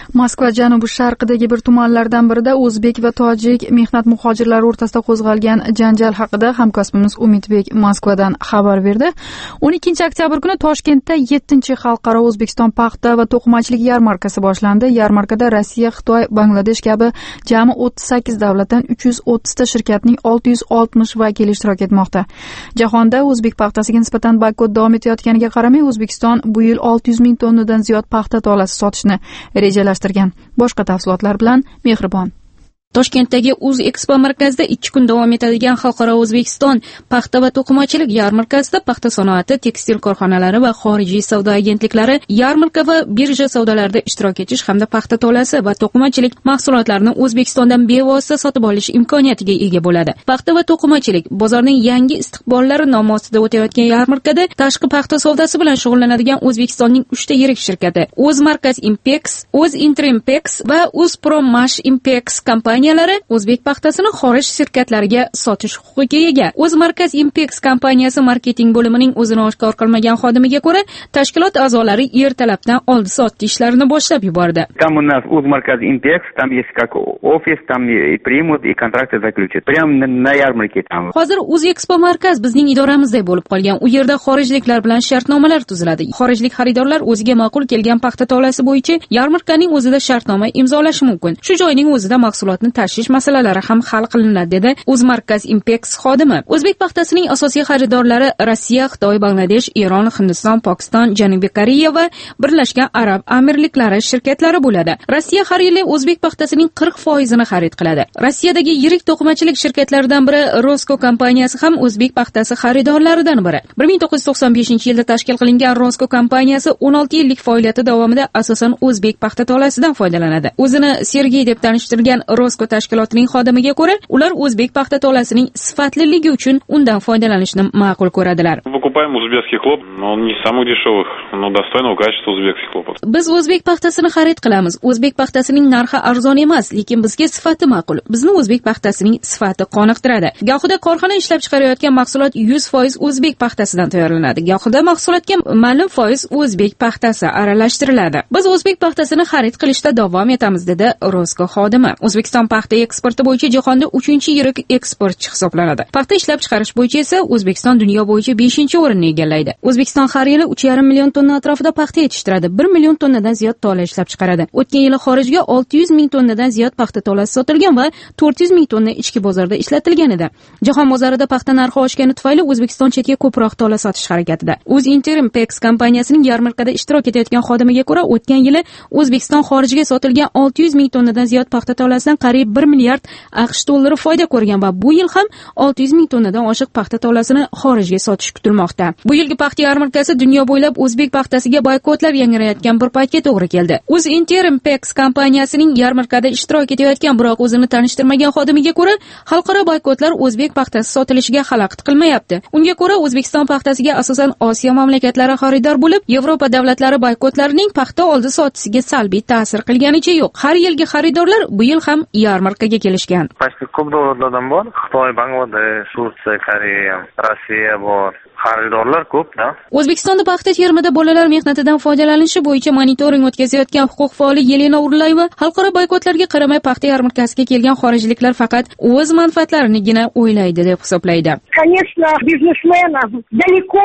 Speaker 1: Moskva janubi sharqidagi bir tumanlardan birida o'zbek va tojik mehnat muhojirlari o'rtasida qo'zg'algan janjal haqida hamkasbimiz Umidbek Moskvadan xabar berdi. o'n ikkinchi oktyabr kuni Toshkentda yettinchi xalqaro O'zbekiston paxta va to'qimachilik yarmarkasi boshlandi. Yarmarkada Rossiya, Xitoy, Bangladesh kabi jami o'ttiz sakkiz davlatdan uch yuz o'ttizta shirkatning olti yuz oltmish vakili ishtirok etmoqda. Jahonda o'zbek paxtasiga nisbatan boykot davom etayotganiga qaramay, O'zbekiston bu yil olti yuz ming tonnadan ziyod paxta tolasi sotishni rejalashtirgan. Boshqa tafsilotlar bilan Mehribon.
Speaker 17: Toshkentdagi Uz Expo markazida ikki kun davom etadigan Xalqaro O'zbekiston paxta va to'qimachilik yarmarkasida paxta sanoati, tekstil korxonalari va xorijiy savdo agentliklari yarmarka va birja savdolarida ishtirok etish hamda paxta tolasi va to'qimachilik mahsulotlarini O'zbekistondan bevosita sotib olish imkoniyatiga ega bo'ladi. Paxta va to'qimachilik bozorning yangi istiqbollari nomi ostida o'tayotgan yarmarkada tashqi paxta savdosi bilan shug'ullanadigan O'zbekistonning uchta yirik shirkati O'z Markaz Impex, O'z Interimpex va O'zprommash Impex kompaniyalari o'zbek paxtasini xorij shirkatlariga sotish huquqiga ega. O'z Markaz Impex kompaniyasi marketing bo'limining o'zini oshkor qilmagan xodimiga ko'ra, tashkilot a'zolari ertalabdan oldi soatda ishlarini boshlab yubordi.
Speaker 18: Там у нас O'z Markaz Impex, там есть как офис, там и примут, и контракты заключат. Прямо на ярмарке там.
Speaker 17: Hozir Uz Expo markaz bizning idoramizday bo'lib qolgan. U yerda xorijliklar bilan shartnomalar tuziladi. Xorijlik xaridorlar o'ziga ma'qul kelgan paxta tolasi bo'yicha yarmarkaning o'zida shartnoma imzolashi mumkin. Shu joyning o'zida mahsulotni tashish masalalari ham hal qilinadi, dedi O'z Markaz Impex xodimi. O'zbek paxtasining asosiy xaridorlari Rossiya, Xitoy, Bangladesh, Eron, Hindiston, Pokiston, Janubiy Koreya va Birlashgan Arab Amirliklari shirkatlari bo'ladi. Rossiya har yili o'zbek paxtasining qirq foizini xarid qiladi. Rossiyadagi yirik to'qimachilik shirkatlaridan biri Rosko kompaniyasi ham o'zbek paxtasi xaridorlaridan biri. bir ming to'qqiz yuz to'qson beshinchi yilda tashkil qilingan Rosko kompaniyasi o'n olti yillik faoliyati davomida asosan o'zbek paxta tolasidan foydalanadi. O'zini Sergey deb tanishtirgan Rosko tashkilotining xodimiga ko'ra, ular o'zbek paxta tolasining sifatliligi uchun undan foydalanishni ma'qul ko'radilar.
Speaker 12: Покупаем узбекский хлоп, но он не из самых дешевых, но достойного качества узбекский хлоп.
Speaker 17: Biz o'zbek paxtasini xarid qilamiz. O'zbek paxtasining narxi arzon emas, lekin bizga sifati ma'qul. Bizni o'zbek paxtasining sifati qoniqtiradi. Gohida korxona ishlab chiqarayotgan mahsulot yuz foiz o'zbek paxtasidan tayyorlanadi. Gohida mahsulotga ma'lum foiz o'zbek paxtasi aralashtiriladi. Biz o'zbek paxtasini xarid qilishda davom etamiz, dedi Rosko xodimi. O'zbekiston paxta eksporti bo'yicha jahonda uchinchi yirik eksportchi hisoblanadi. Paxta ishlab chiqarish bo'yicha esa O'zbekiston dunyo bo'yicha beshinchi o'rinni egallaydi. O'zbekiston har yili uch yarim million tonna atrofida paxta yetishtiradi. bir million tonnadan ziyod tola ishlab chiqaradi. O'tgan yili xorijga olti yuz ming tonnadan ziyod paxta tolasi sotilgan va to'rt yuz ming tonna ichki bozorda ishlatilgan edi. Jahon bozorida paxta narxi oshgani tufayli O'zbekiston chetga ko'proq tola sotish harakatida. O'z Interimpex kompaniyasining yarmarkada ishtirok etayotgan xodimiga ko'ra, o'tgan yili O'zbekiston xorijga sotilgan olti yuz ming tonnadan ziyod paxta tolasidan qariyb bir milliard AQSh dollari foyda ko'rgan va bu yil ham olti yuz ming tonnadan oshiq paxta tolasini xorijga sotish kutilmoqda. Bu yilgi paxta yarmarkasi dunyo bo'ylab o'zbek paxtasiga boykotlar yangrayotgan bir paytga to'g'ri keldi. O'z Interimpex kompaniyasining yarmarkada ishtirok etayotgan, biroq o'zini tanishtirmagan xodimiga ko'ra, xalqaro boykotlar o'zbek paxtasi sotilishiga xalaqit qilmayapti. Unga ko'ra, O'zbekiston paxtasiga asosan Osiyo mamlakatlari xaridor bo'lib, Yevropa davlatlari boykotlarining paxta oldi sotisiga salbiy ta'sir qilganicha yo'q. Har yilgi xaridorlar bu yil ham yarmarkaga kelishgan.
Speaker 4: Почти ko'p davlatlardan bor. Xitoy, Bangladesh, Turkiya, Koreya, Rossiya bor. Xaridorlar ko'p-da.
Speaker 17: O'zbekistonda paxta termida bolalar mehnatidan foydalanishi bo'yicha monitoring o'tkazayotgan huquq faoli Yelena Urlayeva xalqaro boykotlarga qaramay paxta yarmarkasiga kelgan xorijliklar faqat o'z manfaatlarinigina o'ylaydi deb hisoblaydi.
Speaker 19: Конечно, бизнесменам далеко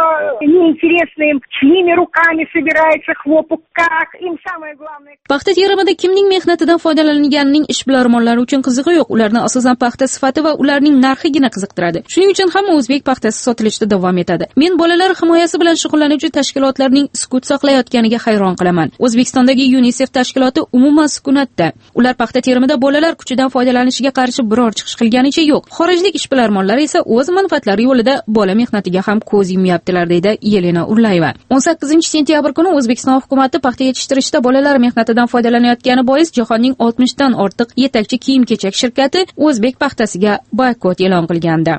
Speaker 19: не интересно им, чьими руками собирается хлопок, как им самое главное.
Speaker 17: Paxta terimida kimning mehnatidan foydalanilganining ishbilarmonlari uchun qizig'i yo'q. Ularni asosan paxta sifati va ularning narxigina qiziqtiradi. Shuning uchun hamma o'zbek paxtasi sotilishda davom etadi. Men bolalar himoyasi bilan shug'ullanuvchi tashkilotlarning sukut saqlayotganiga hayron qilaman. O'zbekistondagi UNICEF tashkiloti umuman sukunatda. Ular paxta terimida bolalar kuchidan foydalanishiga qarshi biror chiqish qilganicha yo'q. Xorijlik ishbilarmonlar esa o'z manfaatlari yo'lida bola mehnatiga ham ko'z yumyaptilar, deydi Yelena Urlayeva. o'n sakkizinchi sentyabr kuni O'zbekiston hukumati paxta yetishtirishda bolalar mehnatidan foydalanayotgani bois jahonning oltmishdan ortiq yetakchi kiyim-kechak shirkati o'zbek paxtasiga boykot e'lon qilgandi.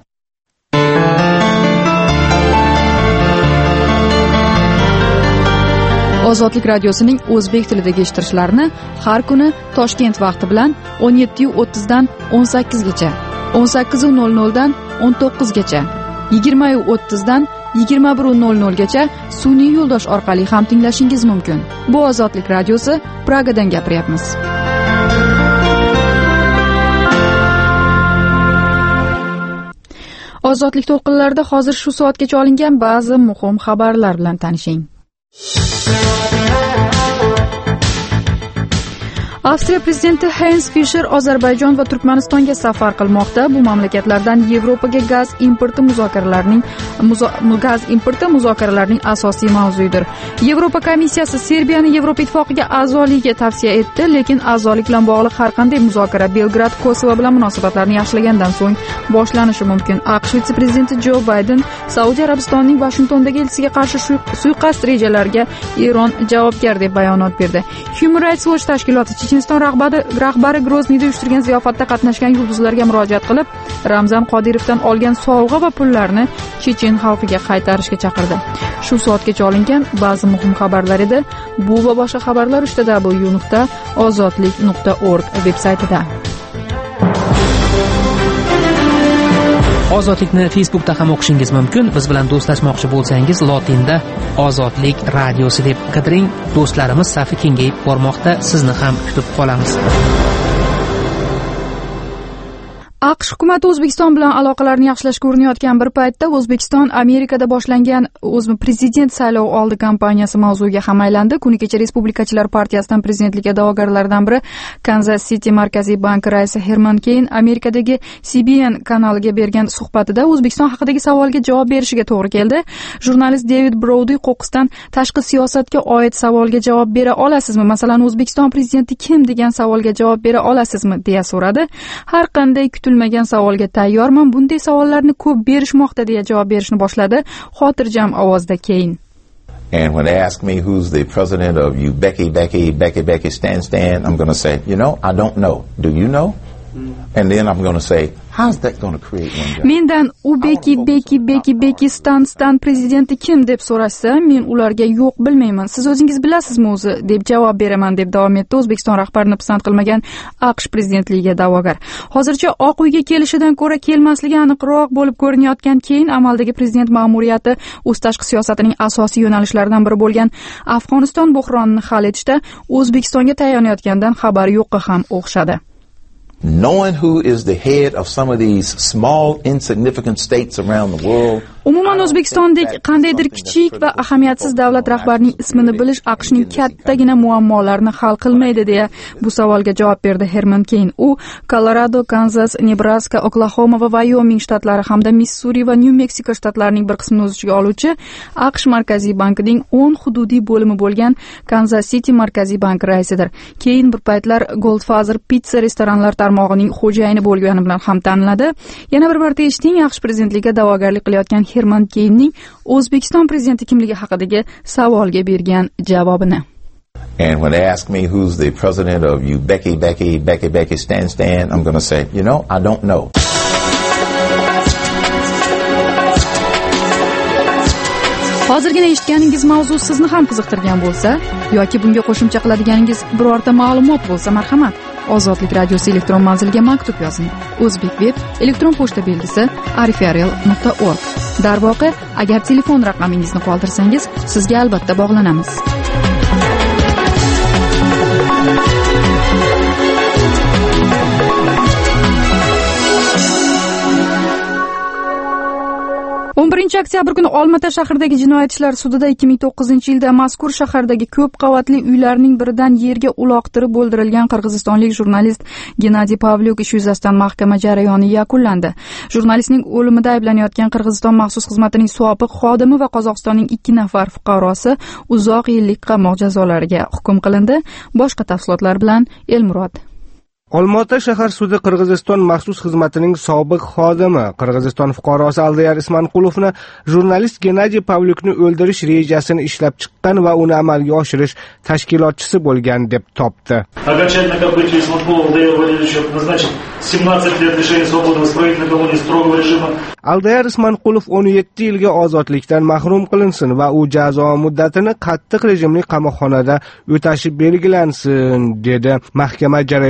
Speaker 1: Ozodlik radiosining o'zbek tilidagi eshittirishlarini har kuni Toshkent vaqti bilan o'n yetti o'ttiz dan o'n sakkiz gacha, o'n sakkiz nol nol dan o'n to'qqiz gacha, yigirma o'ttiz dan yigirma bir nol nol gacha sun'iy yo'ldosh orqali ham tinglashingiz mumkin. Bu Ozodlik radiosi, Pragadan gapiryapmiz. Ozodlik to'lqinlarida hozir shu soatgacha olingan ba'zi muhim xabarlar bilan tanishing. Avstriya prezidenti Heinz Fischer Ozarbayjon va Turkmanistonga safar qilmoqda. Bu mamlakatlardan Yevropaga gaz importi muzokaralarining gaz importi muzokaralarining asosiy mavzuidir. Yevropa komissiyasi Serbiyani Yevropa ittifoqiga a'zoligiga tavsiya etdi, lekin a'zolik bilan bog'liq har qanday muzokara Belgrad Kosovo bilan munosabatlarni yaxshilagandan so'ng boshlanishi mumkin. AQSh vitse-prezidenti Jo Bayden Saudiya Arabistonining Washingtondagi elchisiga qarshi suiqasd rejalariga Eron javobgar deb bayonot berdi. Human Rights Watch tashkiloti Checheniston rahbari rahbari Grozniyda uyushtirgan ziyofatda qatnashgan yulduzlarga murojaat qilib, Ramzan Qodirovdan olgan sovg'a va pullarni chechen xalqiga qaytarishga chaqirdi. Shu soatgacha olingan ba'zi muhim xabarlar edi. Bu va boshqa xabarlar w w nuqta ozodlik nuqta org veb-saytida.
Speaker 6: Ozodlikni Facebookda ham o'qishingiz mumkin. Biz bilan do'stlashmoqchi bo'lsangiz, lotinda Ozodlik radiosi deb qidiring. Do'stlarimiz safi kengayib bormoqda. Sizni ham kutib qolamiz. AQSh hukumati O'zbekiston bilan aloqalarni yaxshilashga urinayotgan bir paytda O'zbekiston Amerikada boshlangan o'zmi prezident saylovi oldi kampaniyasi mavzuga ham aylandi. Kuni kecha Respublikachilar partiyasidan prezidentlikka da'vogarlardan biri Kansas City markaziy bank raisi Herman Keyn Amerikadagi C B N kanaliga bergan suhbatida O'zbekiston haqidagi savolga javob berishiga to'g'ri keldi. Jurnalist David Brody qo'qqisdan tashqi siyosatga oid savolga javob bera olasizmi? Masalan, O'zbekiston prezidenti kim degan savolga javob bera olasizmi deya so'radi. Har qanday kutilmagan savolga tayyorman. Bunday savollarni ko'p berishmoqda deya javob berishni boshladi. Xotirjam ovozda Keyn.
Speaker 5: And when they ask me who's the president of you Becky Becky Becky Becky Stan Stan, I'm going to say, you know, I don't know. Do you know? And then I'm going to say, how's that going to create one job?
Speaker 1: Mendan u Beki Beki Beki Beki Stan Stan prezidenti kim deb so'rashsa, men ularga yo'q bilmayman. Siz o'zingiz bilasizmi o'zi deb javob beraman deb davom etdi O'zbekiston rahbarini pisand qilmagan AQSh prezidentligiga da'vogar. Hozircha Oq uyga kelishidan ko'ra kelmasligi aniqroq bo'lib ko'rinayotgan Keyn amaldagi prezident ma'muriyati o'z tashqi siyosatining asosiy yo'nalishlaridan biri bo'lgan Afg'oniston buhronini hal etishda O'zbekistonga tayanayotgandan xabari yo'qqa ham o'xshadi.
Speaker 5: Knowing who is the head of some of these small, insignificant states around the world.
Speaker 1: Umuman O'zbekistondek qandaydir kichik va ahamiyatsiz davlat rahbarining ismini bilish AQShning kattagina muammolarini hal qilmaydi deya bu savolga javob berdi Herman Keyn. U Colorado, Kansas, Nebraska, Oklahoma va Wyoming shtatlari hamda Missuri va New Mexico shtatlarining bir qismini o'z ichiga oluvchi AQSh markaziy bankining o'n hududiy bo'limi bo'lgan Kansas City markaziy bank raisidir. Keyn bir paytlar Goldfather Pizza restoranlar tarmog'ining xo'jayini bo'lgani bilan ham taniladi. Yana bir marta eshiting, AQSh prezidentligiga da'vogarlik qilayotgan Herman Keynning O'zbekiston prezidenti kimligi haqidagi savolga bergan javobini.
Speaker 5: And when they ask me who's the president of you Becky Becky Becky Becky Stan Stan, I'm going to say, you know, I don't know.
Speaker 1: Hozirgina eshitganingiz mavzu sizni ham qiziqtirgan bo'lsa yoki bunga qo'shimcha qiladiganingiz birorta ma'lumot bo'lsa, marhamat, Ozodlik radiosi elektron manziliga maktub yozing. O'zbek web elektron pochta belgisi arifrl nuqta org. Darvoqe, agar telefon raqamingizni qoldirsangiz, sizga albatta bog'lanamiz. o'n birinchi oktyabr kuni Olmata shahridagi jinoyat ishlari sudida ikki ming to'qqizinchi yilda mazkur shahardagi ko'p qavatli uylarning biridan yerga uloqtirib o'ldirilgan qirg'izistonlik jurnalist Gennadiy Pavlyuk ish yuzasidan mahkama jarayoni yakunlandi. Jurnalistning o'limida ayblanayotgan Qirg'iziston maxsus xizmatining sobiq xodimi va Qozog'istonning ikki nafar fuqarosi uzoq yillik qamoq jazolariga hukm qilindi. Boshqa tafsilotlar bilan Elmurod.
Speaker 20: Olmota shahar sudi Qirg'iziston maxsus xizmatining sobiq xodimi Qirg'iziston fuqarosi Aldayar Ismanqulovni jurnalist Gennadiy Pavlyukni o'ldirish rejasini ishlab chiqqan va uni amalga oshirish tashkilotchisi bo'lgan deb topdi.
Speaker 21: Окончательно Копытью Исманкулова Алдаяра Валерьевича назначен семнадцать лет лишения свободы в исправительной колонии строгого режима. Aldayar Ismanqulov o'n yetti yilga ozodlikdan mahrum qilinsin va u jazo muddatini qattiq rejimli qamoqxonada o'tashi belgilansin, dedi mahkama jarayoniga rais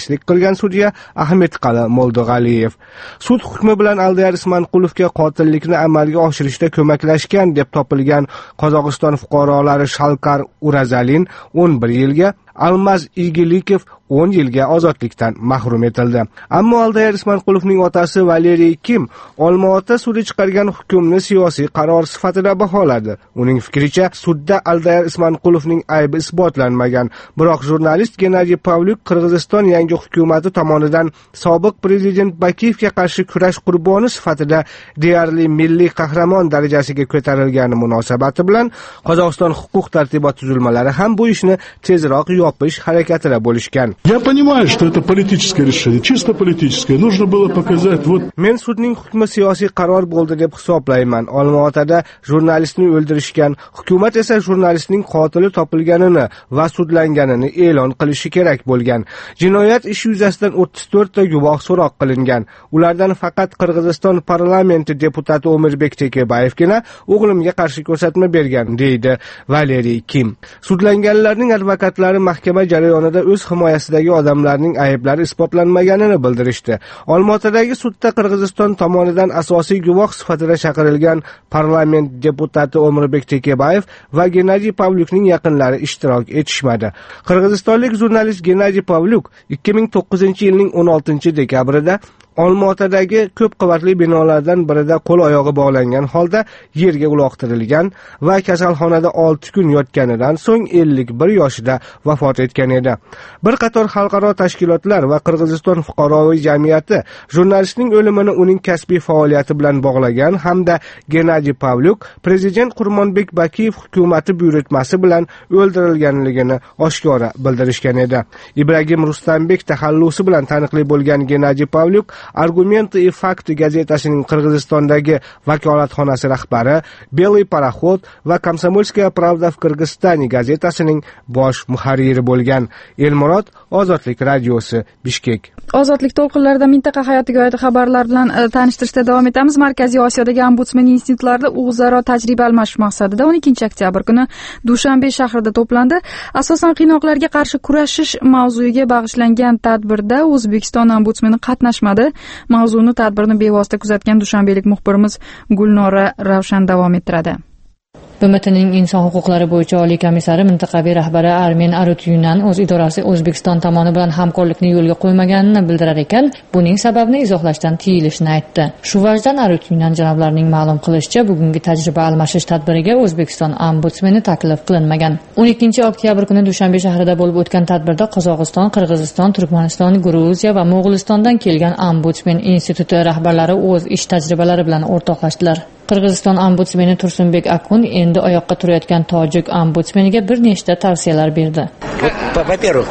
Speaker 20: muhandislik qilgan sudya Ahmedqal'a Moldog'aliyev. Sud hukmi bilan Aldayar Ismanqulovga qotillikni amalga oshirishda ko'maklashgan deb topilgan Qozog'iston fuqarolari Shalkar Urazalin o'n bir yilga, Almaz Igilikov o'n yilga ozodlikdan mahrum etildi. Ammo Aldayar Ismanqulovning otasi Valeriy Kim Olmaota sudi chiqargan hukmni siyosiy qaror sifatida baholadi. Uning fikricha, sudda Aldayar Ismanqulovning aybi isbotlanmagan, biroq jurnalist Gennadiy Pavlyuk Qirg'iziston yangi hukumati tomonidan sobiq prezident Bakiyevga qarshi kurash qurboni sifatida deyarli milliy qahramon darajasiga ko'tarilgani munosabati bilan Qozog'iston huquq tartibot tuzilmalari ham bu ishni tezroq yopish harakatida bo'lishgan.
Speaker 2: Я понимаю, что это политическое решение, чисто политическое. Нужно было показать вот.
Speaker 20: Men sudning hukmi siyosiy qaror bo'ldi deb hisoblayman. Olmaotada jurnalistni o'ldirishgan, hukumat esa jurnalistning qotili topilganini va sudlanganini e'lon qilishi kerak bo'lgan. Jinoyat ishi yuzasidan o'ttiz to'rt ta guvoh so'roq qilingan. Ulardan faqat Qirg'iziston parlamenti deputati Omirbek Tekebayevgina o'g'limga qarshi ko'rsatma bergan, deydi Valeriy Kim. Sudlanganlarning advokatlari mahkama jarayonida o'z himoyasidagi odamlarning ayblari isbotlanmaganini bildirishdi. Olmaotadagi sudda Qirg'iziston tomonidan asosiy guvoh sifatida chaqirilgan parlament deputati Omirbek Tekebayev va Gennadiy Pavlyukning yaqinlari ishtirok etishmadi. Qirg'izistonlik jurnalist Gennadiy Pavlyuk ikki ming to'qqizinchi yilning o'n oltinchi dekabrida Olmaotadagi ko'p qavatli binolardan birida qo'l oyog'i bog'langan holda yerga uloqtirilgan va kasalxonada olti kun yotganidan so'ng ellik bir yoshida vafot etgan edi. Bir qator xalqaro tashkilotlar va Qirg'iziston fuqaroviy jamiyati jurnalistning o'limini uning kasbiy faoliyati bilan bog'lagan hamda Gennadiy Pavlyuk prezident Qurmonbek Bakiyev hukumati buyurtmasi bilan o'ldirilganligini oshkora bildirishgan edi. Ibragim Rustambek taxallusi bilan taniqli bo'lgan Gennadiy Pavlyuk Argumenты и факты gazetasining Qirg'izistondagi vakolatxonasi rahbari, Белый пароход va Komsomolskaya pravda в Qirg'izistoni gazetasining bosh muharriri bo'lgan. Elmurod, Ozodlik radiosi, Bishkek.
Speaker 1: Ozodlik to'lqinlarida mintaqa hayotiga oid xabarlar bilan tanishtirishda davom etamiz. Markaziy Osiyodagi ombudsmen institutlarida o'zaro tajriba almashish maqsadida o'n ikkinchi oktyabr kuni Dushanbe shahrida to'plandi. Asosan qiynoqlarga qarshi kurashish mavzuiga bag'ishlangan tadbirda O'zbekiston ombudsmeni qatnashmadi. Mavzuni tadbirni bevosita kuzatgan dushanbelik muxbirimiz Gulnora Ravshan davom ettiradi.
Speaker 22: B M Tning inson huquqlari bo'yicha oliy komissari mintaqaviy rahbari Armen Arutyunyan o'z idorasi O'zbekiston tomoni bilan hamkorlikni yo'lga qo'ymaganini bildirar ekan, buning sababini izohlashdan tiyilishini aytdi. Shu vajdan Arutyunyan janoblarining ma'lum qilishicha, bugungi tajriba almashish tadbiriga O'zbekiston ombudsmeni taklif qilinmagan. o'n ikkinchi oktyabr kuni Dushanbe shahrida bo'lib o'tgan tadbirda Qozog'iston, Qirg'iziston, Turkmaniston, Gruziya va Mo'g'ulistondan kelgan ombudsmen instituti rahbarlari o'z ish tajribalari bilan o'rtoqlashdilar. Qirg'iziston ombudsmeni Tursunbek Akun endi oyoqqa turayotgan tojik ombudsmeniga bir nechta tavsiyalar berdi.
Speaker 23: Во-первых,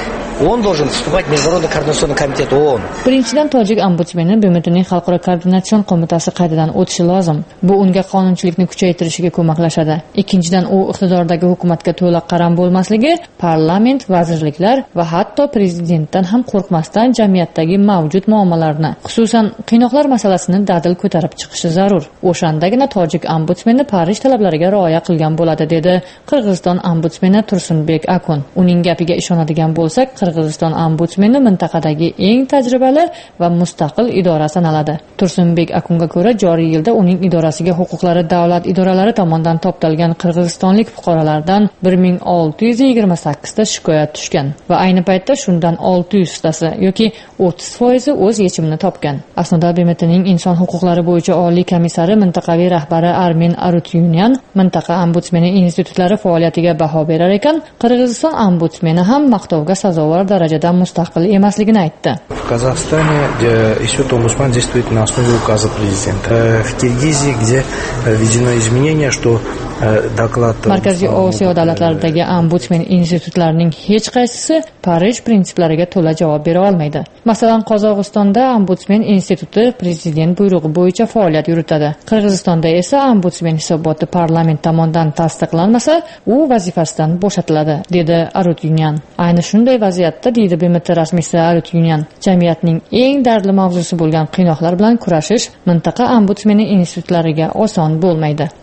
Speaker 23: он должен вступать в Международный координационный комитет ООН.
Speaker 22: Birinchidan tojik ombudsmeni B M Tning xalqaro koordinatsion qo'mitasi qaytadan o'tishi lozim. Bu unga qonunchilikni kuchaytirishiga ko'maklashadi. Ikkinchidan, u iqtidordagi hukumatga to'liq qaram bo'lmasligi, parlament, vazirliklar va hatto prezidentdan ham qo'rqmasdan jamiyatdagi mavjud muammolarni, xususan qiynoqlar masalasini dadil ko'tarib chiqishi zarur. O'shandagina tojik ombudsmeni Parij talablariga rioya qilgan bo'ladi, dedi Qirg'iziston ombudsmeni Tursunbek Akun. Uning gapiga ishonadigan bo'lsak, Qirg'iziston ombudsmeni mintaqadagi eng tajribali va mustaqil idora sanaladi. Tursunbek Akunga ko'ra, joriy yilda uning idorasiga huquqlari davlat idoralari tomonidan toptalgan qirg'izistonlik fuqarolardan bir ming olti yuz yigirma sakkiz ta shikoyat tushgan va ayni paytda shundan olti yuz tasi yoki o'ttiz foizi o'z yechimini topgan. Aslida B M Tning inson huquqlari bo'yicha oliy komissari mintaqaviy rahbari Armen Arutyunyan mintaqa ombudsmeni institutlari faoliyatiga baho berar ekan, Qirg'iziston ombudsmeni ham maqtovga sazovor darajada mustaqil emasligini aytdi.
Speaker 24: В Казахстане институт омбудсмена действует на основе указа президента. В Киргизии, где введено изменение, что doklad.
Speaker 22: Markaziy Osiyo davlatlaridagi ombudsmen institutlarining hech qaysisi Parij prinsiplariga to'la javob bera olmaydi. Masalan, Qozog'istonda ombudsmen instituti prezident buyrug'i bo'yicha faoliyat yuritadi. Qirg'izistonda esa ombudsmen hisoboti parlament tomonidan tasdiqlanmasa, u vazifasidan bo'shatiladi, dedi Arutyunyan. Ayni shunday vaziyatda, deydi B M T rasmiysi Arutyunyan, jamiyatning eng dardli mavzusi bo'lgan qiynoqlar bilan kurashish mintaqa ombudsmeni institutlariga oson bo'lmaydi.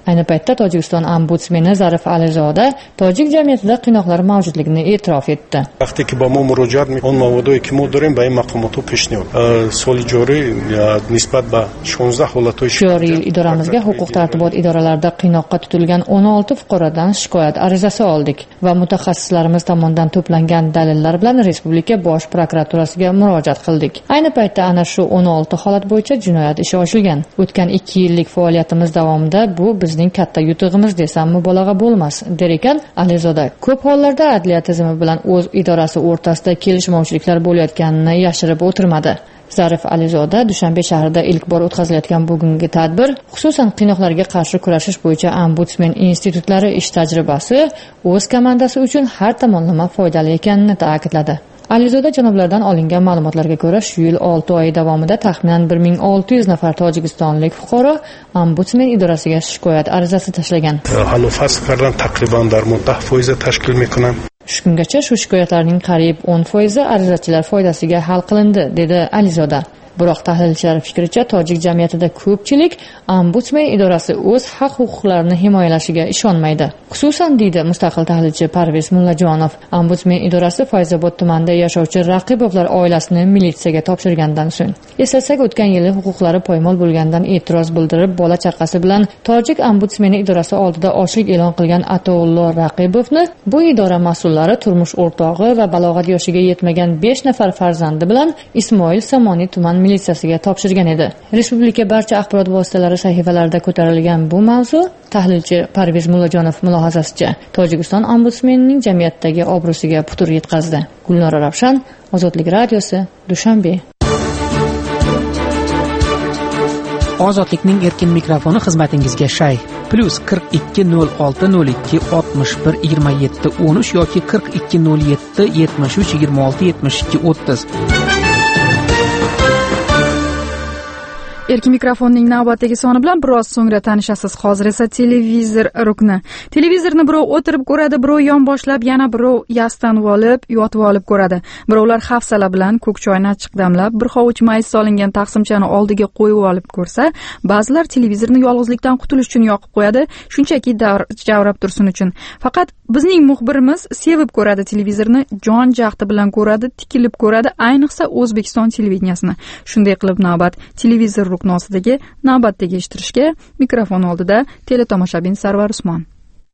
Speaker 22: Ayni paytda Tojikiston ombudsmeni Zarif Alizoda tojik jamiyatida qiynoqlar mavjudligini e'tirof etdi.
Speaker 3: وقتی که با ما مراجعت می اون موادی که ما داریم به این مقامات پیشنهاد سال جاری نسبت به شانزده حالت
Speaker 22: joriy yil idoramizga huquq tartibot idoralarida qiynoqqa tutilgan o'n olti fuqarodan shikoyat arizasi oldik va mutaxassislarimiz tomonidan to'plangan dalillar bilan respublika bosh prokuraturasiga murojaat qildik. Ayni paytda ana shu o'n olti holat bo'yicha jinoyat ishi ochilgan. O'tgan ikki yillik faoliyatimiz davomida bu bizning katta yutug'imiz desam mubolag'a bo'lmas, der ekan Alizoda. Ko'p hollarda adliya tizimi bilan o'z idorasi o'rtasida kelishmovchiliklar bo'layotganini yashirib o'tirmadi. Zarif Alizoda Dushanbe shahrida ilk bor o'tkazilayotgan bugungi tadbir, xususan qiynoqlarga qarshi kurashish bo'yicha ombudsmen institutlari ish tajribasi o'z komandasi uchun har tomonlama foydali ekanini ta'kidladi. Alizoda janoblaridan olingan ma'lumotlarga ko'ra, shu yil olti oy davomida taxminan bir ming olti yuz nafar tojikistonlik fuqaro ombudsmen idorasiga shikoyat arizasi tashlagan.
Speaker 3: Hali farz kardam taqriban dar muddat foizi tashkil miqnam.
Speaker 22: Shu kungacha shu shikoyatlarning qariyb o'n foizi arizachilar foydasiga hal qilindi, dedi Alizoda. Biroq tahlilchilar fikricha, tojik jamiyatida ko'pchilik ombudsmen idorasi o'z haq-huquqlarini himoyalashiga ishonmaydi. Xususan, deydi mustaqil tahlilchi Parviz Mullajonov, ombudsmen idorasi Fayzobod tumanida yashovchi Raqibovlar oilasini militsiyaga topshirgandan so'ng. Eslasak, o'tgan yili huquqlari poymol bo'lgandan e'tiroz bildirib, bola chaqasi bilan tojik ombudsmeni idorasi oldida ochlik e'lon qilgan Atoullo Raqibovni bu idora mas'ullari turmush o'rtog'i va balog'at yoshiga yetmagan besh nafar farzandi bilan Ismoil Samoniy tuman militsiyasiga topshirgan edi. Respublika barcha axborot vositalari sahifalarida ko'tarilgan bu mavzu, tahlilchi Parviz Mullajonov mulohazasicha, Tojikiston ombudsmenining jamiyatdagi obro'siga putur yetkazdi. Gulnora Ravshan, Ozodlik radiosi, Dushanbe.
Speaker 6: Ozodlikning erkin mikrofoni xizmatingizga shay. Plus qirq ikki nol olti nol ikki oltmish bir yigirma yetti o'n uch yoki qirq ikki nol yetti yetmish uch yigirma olti yetmish ikki o'ttiz.
Speaker 1: Erkin mikrofonning navbatdagi soni bilan biroz so'ngra tanishasiz. Hozir esa televizor rukni. Televizorni birov o'tirib ko'radi, birov yonboshlab, yana birov yastanib olib, yotib olib ko'radi. Birovlar hafsala bilan ko'k choyni achchiq damlab, bir hovuch mayiz solingan taqsimchani oldiga qo'yib olib ko'rsa, ba'zilar televizorni yolg'izlikdan qutulish uchun yoqib qo'yadi, shunchaki javrab tursin uchun. Faqat bizning muxbirimiz sevib ko'radi televizorni, jon jahdi bilan ko'radi, tikilib ko'radi, ayniqsa O'zbekiston televideniyasini. Shunday qilib navbat televizor ruknosidagi navbatdagi eshittirishga mikrofon oldida teletomoshabin Sarvar Usmon.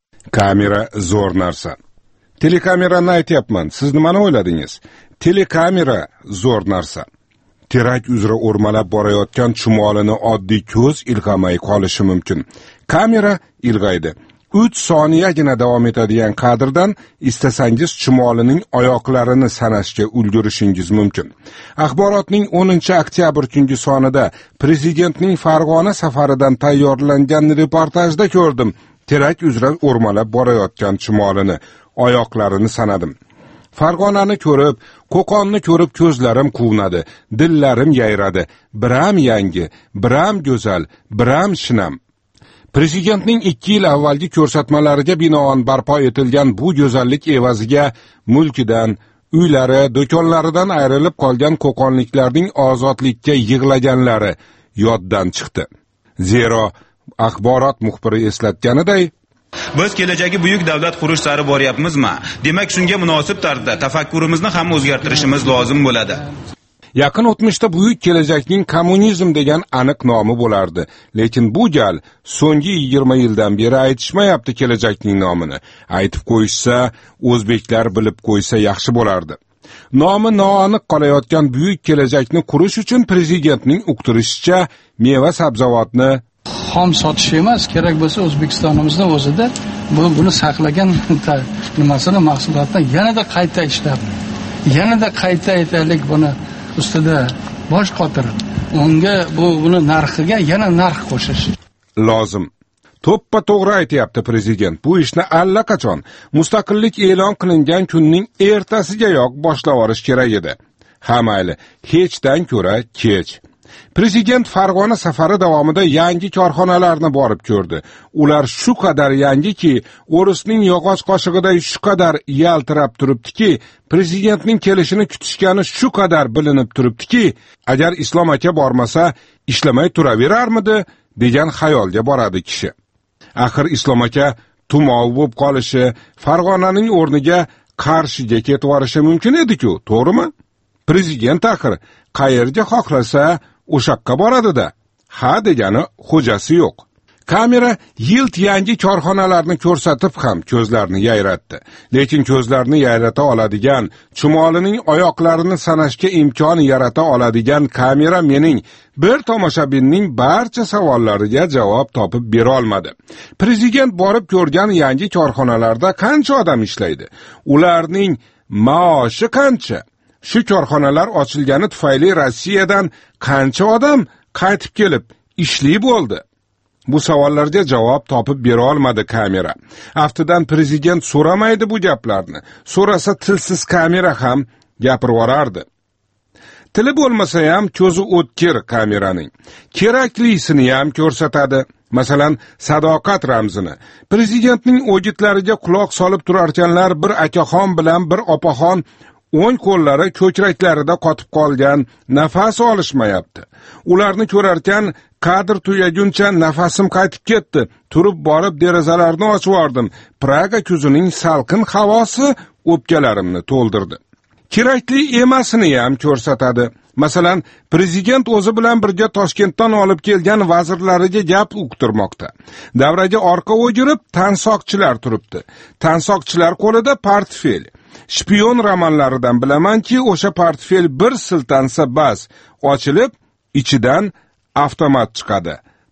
Speaker 7: Kamera zo'r narsa. Telekamerani aytyapman. Siz nimani o'yladingiz? Telekamera zo'r narsa. Terak uzra o'rmalab borayotgan chumolini oddiy ko'z ilg'amay qolishi mumkin. Kamera ilg'aydi. uch soniyagina davom etadigan kadrdan istasangiz chumolining oyoqlarini sanashga ulgurishingiz mumkin. Axborotning o'ninchi oktyabr kungi sonida prezidentning Farg'ona safaridan tayyorlangan reportajda ko'rdim. Terak uzra o'rmalab borayotgan chumolini, oyoqlarini sanadim. Farg'onani ko'rib, Qo'qonni ko'rib ko'zlarim quvnadi, dillarim yayradi. Biram yangi, biram go'zal, biram shinam. Prezidentning ikki yil avvalgi ko'rsatmalariga binoan barpo etilgan bu go'zallik evaziga mulkidan, uylari, do'konlaridan ayrilib qolgan qo'qonliklarning ozodlikka yig'laganlari yoddan chiqdi. Zero axborot muxbiri eslatganiday,
Speaker 8: biz kelajagi buyuk davlat qurish sari boryapmizmi? Demak, shunga munosib tarzda tafakkurimizni ham o'zgartirishimiz lozim bo'ladi.
Speaker 7: Yaqin o'tmishda buyuk kelajakning kommunizm degan aniq nomi bo'lardi, lekin bu gal so'nggi yigirma yildan beri aytishmayapti kelajakning nomini. Aytib qo'yishsa, o'zbeklar bilib qo'ysa yaxshi bo'lardi. Nomi noaniq qolayotgan buyuk kelajakni qurish uchun prezidentning uqtirishicha meva sabzavotni
Speaker 9: xom sotish emas, kerak bo'lsa O'zbekistonimizda o'zida bu buni saqlagan nimasini mahsulotni yanada qayta ishlab, yanada qayta aytaylik buni ustida bosh qotirib, unga bu buni narxiga yana narx qo'shish
Speaker 7: lozim. To'ppa to'g'ri aytayapti prezident. Bu ishni allaqachon mustaqillik e'lon qilingan kunning ertasigayoq boshlab yuborish kerak edi. Ha mayli, kechdan ko'ra kech. Prezident Farg'ona safari davomida yangi korxonalarni borib ko'rdi. Ular shu qadar yangiki, o'risning yog'och qoshig'iday shu qadar yaltirab turibdiki, prezidentning kelishini kutishgani shu qadar bilinib turibdiki, agar Islom aka bormasa, ishlamay turaverarmidi degan xayolga boradi kishi. Axir Islom aka tumov bo'lib qolishi, Farg'onaning o'rniga Qarshiga ketib yuborishi mumkin edi-ku, to'g'rimi? Prezident axir qayerga xohlasa o'sha yoqqa boradi-da. Ha degani xo'jasi yo'q. Kamera yilt yangi korxonalarni ko'rsatib ham ko'zlarni yayratdi. Lekin ko'zlarni yayrata oladigan, chumolining oyoqlarini sanashga imkon yarata oladigan kamera mening bir tomoshabinning barcha savollariga javob topib bera olmadi. Prezident borib ko'rgan yangi korxonalarda qancha odam ishlaydi? Ularning maoshi qancha? Shu korxonalar ochilgani tufayli Rossiyadan qancha odam qaytib kelib ishli bo'ldi? Bu savollarga javob topib bera olmadi kamera. Aftidan prezident so'ramaydi bu gaplarni. So'rasa tilsiz kamera ham gapirib yuborardi. Tili bo'lmasa ham ko'zi o'tkir kameraning. Keraklisini ham ko'rsatadi. Masalan, sadoqat ramzini. Prezidentning o'gitlariga quloq solib turarkanlar bir akaxon bilan bir opaxon o'ng qo'llari ko'kraklarida qotib qolgan, nafas olishmayapti. Ularni ko'rarkan kadr tugaguncha nafasim qaytib ketdi. Turib borib derazalarni ochib yordim. Praga kuzining salqin havosi o'pkalarimni to'ldirdi. Kerakli emasini ham ko'rsatadi. Masalan, prezident o'zi bilan birga Toshkentdan olib kelgan vazirlariga gap uqtirmoqda. Davraga orqa o'girib tansoqchilar turibdi. Tansoqchilar qo'lida portfel. Shpion romanlaridan bilamanki, o'sha portfel bir siltansa bas, ochilib, ichidan avtomat chiqadi.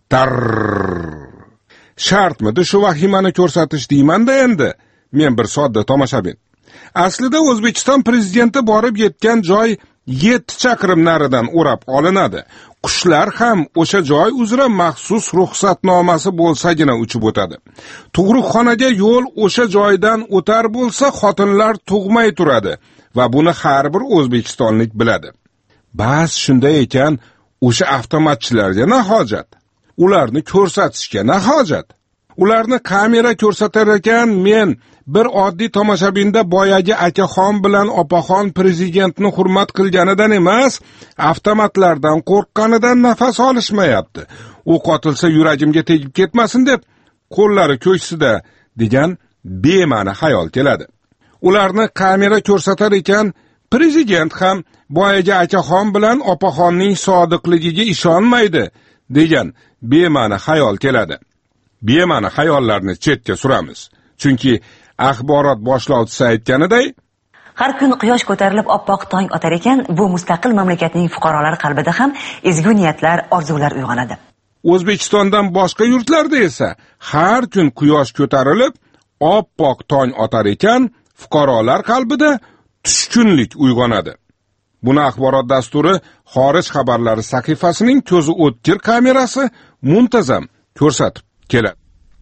Speaker 7: Tarrrr. Shartmidi shu vahimani ko'rsatish deyman-da endi. Men bir sodda tomoshabin. Aslida O'zbekiston prezidenti borib yetgan joy yetti chaqirim naridan o'rab olinadi. Qushlar ham o'sha joy uzra maxsus ruxsatnomasi bo'lsagina uchib o'tadi. Tug'ruqxonaga yo'l o'sha joydan o'tar bo'lsa, xotinlar tug'may turadi va buni har bir o'zbekistonlik biladi. Bas shunday ekan, o'sha avtomatchilarga na hojat? Ularni ko'rsatishga na hojat? Ularni kamera ko'rsatar ekan, men bir oddiy tomoshabinda boyagi akaxon bilan opaxon prezidentni hurmat qilganidan emas, avtomatlardan qo'rqqanidan nafas olishmayapti. U qotilsa yuragimga tegib ketmasin deb qo'llari ko'ksida degan bema'ni xayol keladi. Ularni kamera ko'rsatar ekan, prezident ham boyagi akaxon bilan opaxonning sodiqligiga ishonmaydi degan bema'ni xayol keladi. Bema'ni xayollarni chetga suramiz. Chunki axborot boshlovchisi aytganiday,
Speaker 10: har kun quyosh ko'tarilib oppoq tong otar ekan, bu mustaqil mamlakatning fuqarolari qalbida ham ezgu niyatlar, orzular uyg'onadi.
Speaker 7: O'zbekistondan boshqa yurtlarda esa har kun quyosh ko'tarilib oppoq tong otar ekan, fuqarolar qalbida tushkunlik uyg'onadi. Buni axborot dasturi xorij xabarlari sahifasining ko'zi o'tkir kamerasi muntazam ko'rsatib keladi.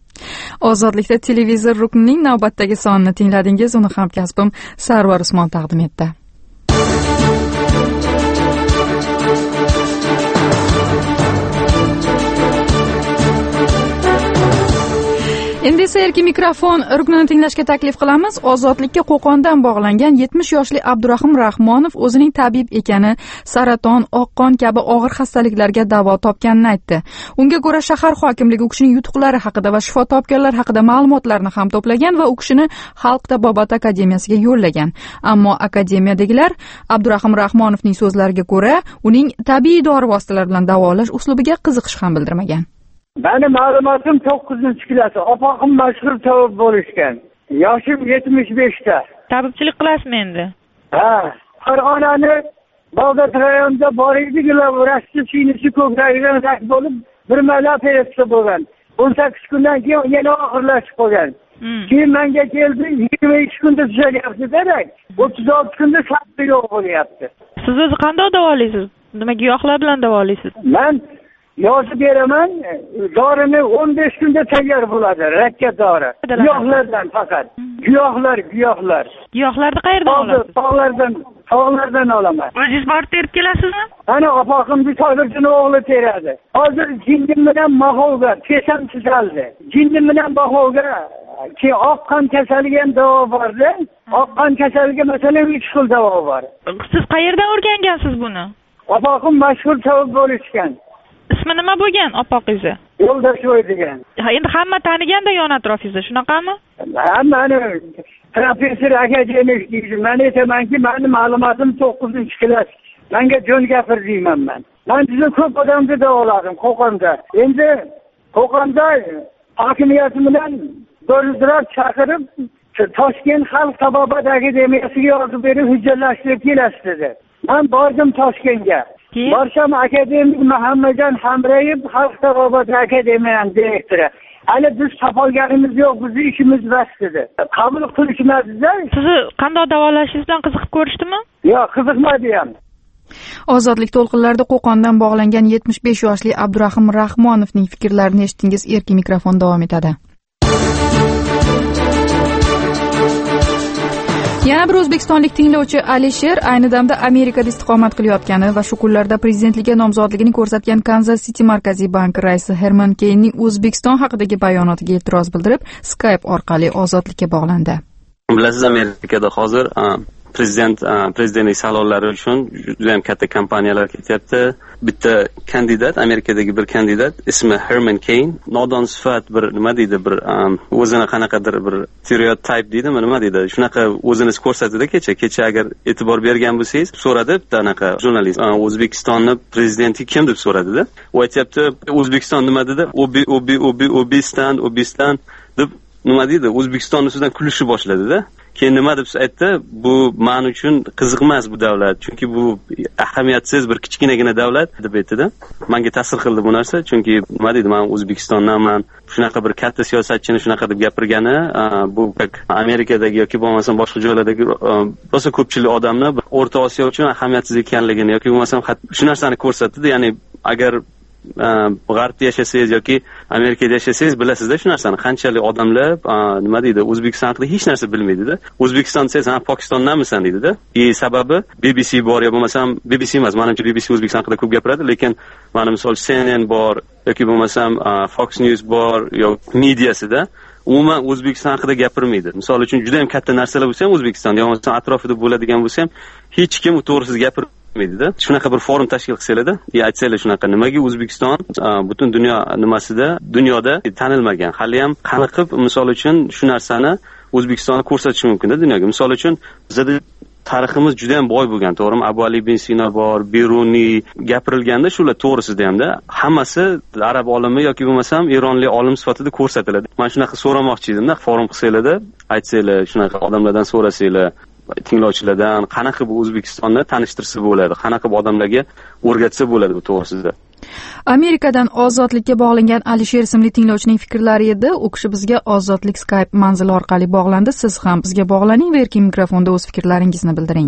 Speaker 1: Ozodlikda televizor ruknining navbatdagi sonini tingladingiz. Uni hamkasbim Sarvar Usmon taqdim etdi. Endi esa erkin mikrofon ruknini tinglashga taklif qilamiz. Ozodlikka Qo'qondan bog'langan yetmish yoshli Abdurahim Rahmonov o'zining tabib ekani, saraton, oqqon kabi og'ir xastaliklarga davo topganini aytdi. Unga ko'ra shahar hokimligi u kishining yutuqlari haqida va shifo topganlar haqida ma'lumotlarni ham to'plagan va u kishini Xalq tabobat akademiyasiga yo'llagan. Ammo akademiyadagilar Abdurahim Rahmonovning so'zlariga ko'ra, uning tabiiy dori vositalari bilan davolash uslubiga qiziqish ham bildirmagan.
Speaker 13: Meni ma'lumotim to'qqizinchi klass. Opog'im mashhur tabib bo'lishgan. Yoshim yetmish beshda.
Speaker 14: Tabibchilik qilasizmi endi?
Speaker 13: Ha, Farg'onani Bag'dod rayonida bor edilar, rastli sinisi ko'kragidan rak bo'lib, bir mala operatsiya bo'lgan. o'n sakkiz kundan keyin yana og'irlashib qolgan. Keyin menga keldi, yigirma ikki kunda tuzalyapti-da, o'ttiz olti kunda sabri yo'q bo'lyapti.
Speaker 14: Siz o'zi qanday davolaysiz? Nima giyohlar bilan davolaysiz?
Speaker 13: Men yozib beraman, dorini o'n besh kunda tayyor bo'ladi, rakka dori. Giyohlardan faqat. Giyohlar, giyohlar.
Speaker 14: Giyohlarni qayerdan olasiz?
Speaker 13: Tog'lardan, tog'lardan olaman.
Speaker 14: O'zingiz borib terib kelasizmi?
Speaker 13: Ana opog'imni To'g'irjini o'g'li teradi. Hozir jindim bilan Mahovga kesam tuzaldi. Jindim bilan Mahovga ki oq qon kasaliga ham davo borda. Oq qon kasaliga masalan uch xil davo bor.
Speaker 14: Siz qayerdan o'rgangansiz buni?
Speaker 13: Opog'im mashhur tabib bo'lishgan.
Speaker 14: Ismi nima bo'lgan opoqingizni?
Speaker 13: Yo'ldoshoy degan.
Speaker 14: Ha, endi hamma taniganda yon atrofingizda, shunaqami?
Speaker 13: Hammani professor akademik deydi. Men aytamanki, meni ma'lumotim to'qqizinchi klass. Menga jon gapir deyman men. Men juda ko'p odamni davoladim Qo'qonda. Endi Qo'qonda hokimiyat bilan do'rdirab chaqirib Toshkent Xalq tabobat akademiyasiga yozib berib hujjatlashtirib kelasiz dedi. Men bordim Toshkentga. Borsam akademik Muhammadjon Hamrayev Xalq tabobat akademiyasining direktori. Hali biz topolganimiz yo'q, bizning ishimiz bas dedi. Qabul qilishmadi-da.
Speaker 14: Sizni qanday davolashingiz bilan qiziqib ko'rishdimi?
Speaker 13: Yo'q, qiziqmadi ham.
Speaker 1: Ozodlik to'lqinlarida Qo'qondan bog'langan yetmish besh yoshli Abdurahim Rahmonovning fikrlarini eshitdingiz. Erkin mikrofon davom etadi. Yana bir o'zbekistonlik tinglovchi Alisher ayni damda Amerikada istiqomat qilayotgani va shu kunlarda prezidentlikka nomzodligini ko'rsatgan Kansas City Markaziy bank raisi Herman Keynning O'zbekiston haqidagi bayonotiga e'tiroz bildirib, Skype orqali ozodlikka bog'landi.
Speaker 11: Bilasiz, Amerikada hozir prezident prezidentlik saylovlari uchun juda ham katta kampaniyalar ketyapti. Bitta kandidat, Amerikadagi bir kandidat ismi Herman Cain, nodon sifat bir nima deydi, bir o'zini qanaqadir bir stereotip deydimi, nima deydi, shunaqa o'zini ko'rsatdi kecha. Kecha agar e'tibor bergan bo'lsangiz, so'radi bitta anaqa jurnalist, O'zbekistonni prezidenti kim deb so'radida. U aytibdi, O'zbekiston nima dedi? Obi obi obi O'zbekiston, O'zbekiston deb nima deydi? O'zbekiston ustidan kulishni boshladi-da. Keyin nima deb aytdi? Bu men uchun qiziq emas bu davlat, chunki bu ahamiyatsiz bir kichkinagina davlat deb aytdi-da. Menga ta'sir qildi bu narsa, chunki nima deydi, men O'zbekistondanman, shunaqa bir katta siyosatchini shunaqa deb gapirgani, bu Amerikadagi yoki bo'lmasam boshqa joylardagi rosa ko'pchilik odamni O'rta Osiyo uchun ahamiyatsiz ekanligini yoki bo'lmasam shu narsani ko'rsatdi. Ya'ni agar G'arbda yashasangiz yoki Amerikada yashasangiz bilasizda shu narsani, qanchalik odamlar nima deydi, O'zbekiston haqida hech narsa bilmaydi-da. O'zbekiston desa, "Ha, Pokistonndanmisan?" deydi-da. E sababi B B C bor yo bo'lmasam B B C emas, menimcha B B C O'zbekiston haqida ko'p gapiradi, lekin mana misol C N N bor yoki bo'lmasam Fox News bor yo mediasida umuman O'zbekiston haqida gapirmaydi. Misol uchun juda ham katta narsalar bo'lsa ham O'zbekistonda yo bo'lmasam atrofida bo'ladigan bo'lsa ham hech kim to'g'risiz gapirmaydi. Maydi-da. Shunaqa bir forum tashkil qilsalar-da, ya aytsanglar shunaqa, nimaga O'zbekiston butun dunyo nimasida, dunyoda tanilmagan. Hali ham qaniqib, misol uchun shu narsani O'zbekistonni ko'rsatish mumkin-da dunyoga. Misol uchun bizda tariximiz juda ham boy bo'lgan, to'g'rimi? Abu Ali ibn Sino bor, Biruniy gapirilganda shular to'g'risida hamda hammasi arab olimi yoki bo'lmasam Eronlik olim sifatida ko'rsatiladi. Men shunaqa so'ramoqchi edim-da, forum qilsanglar-da, aytsanglar, shunaqa odamlardan so'rasanglar, tinglovchilardan qanaqa bu O'zbekistonni tanishtirsa bo'ladi, qanaqa bu odamlarga o'rgatsa bo'ladi bu to'g'risida.
Speaker 1: Amerikadan ozodlikka bog'langan Alisher ismli tinglovchining fikrlari edi. U kishi bizga ozodlik Skype manzili orqali bog'landi. Siz ham bizga bog'laning va erkin mikrofonda o'z fikrlaringizni bildiring.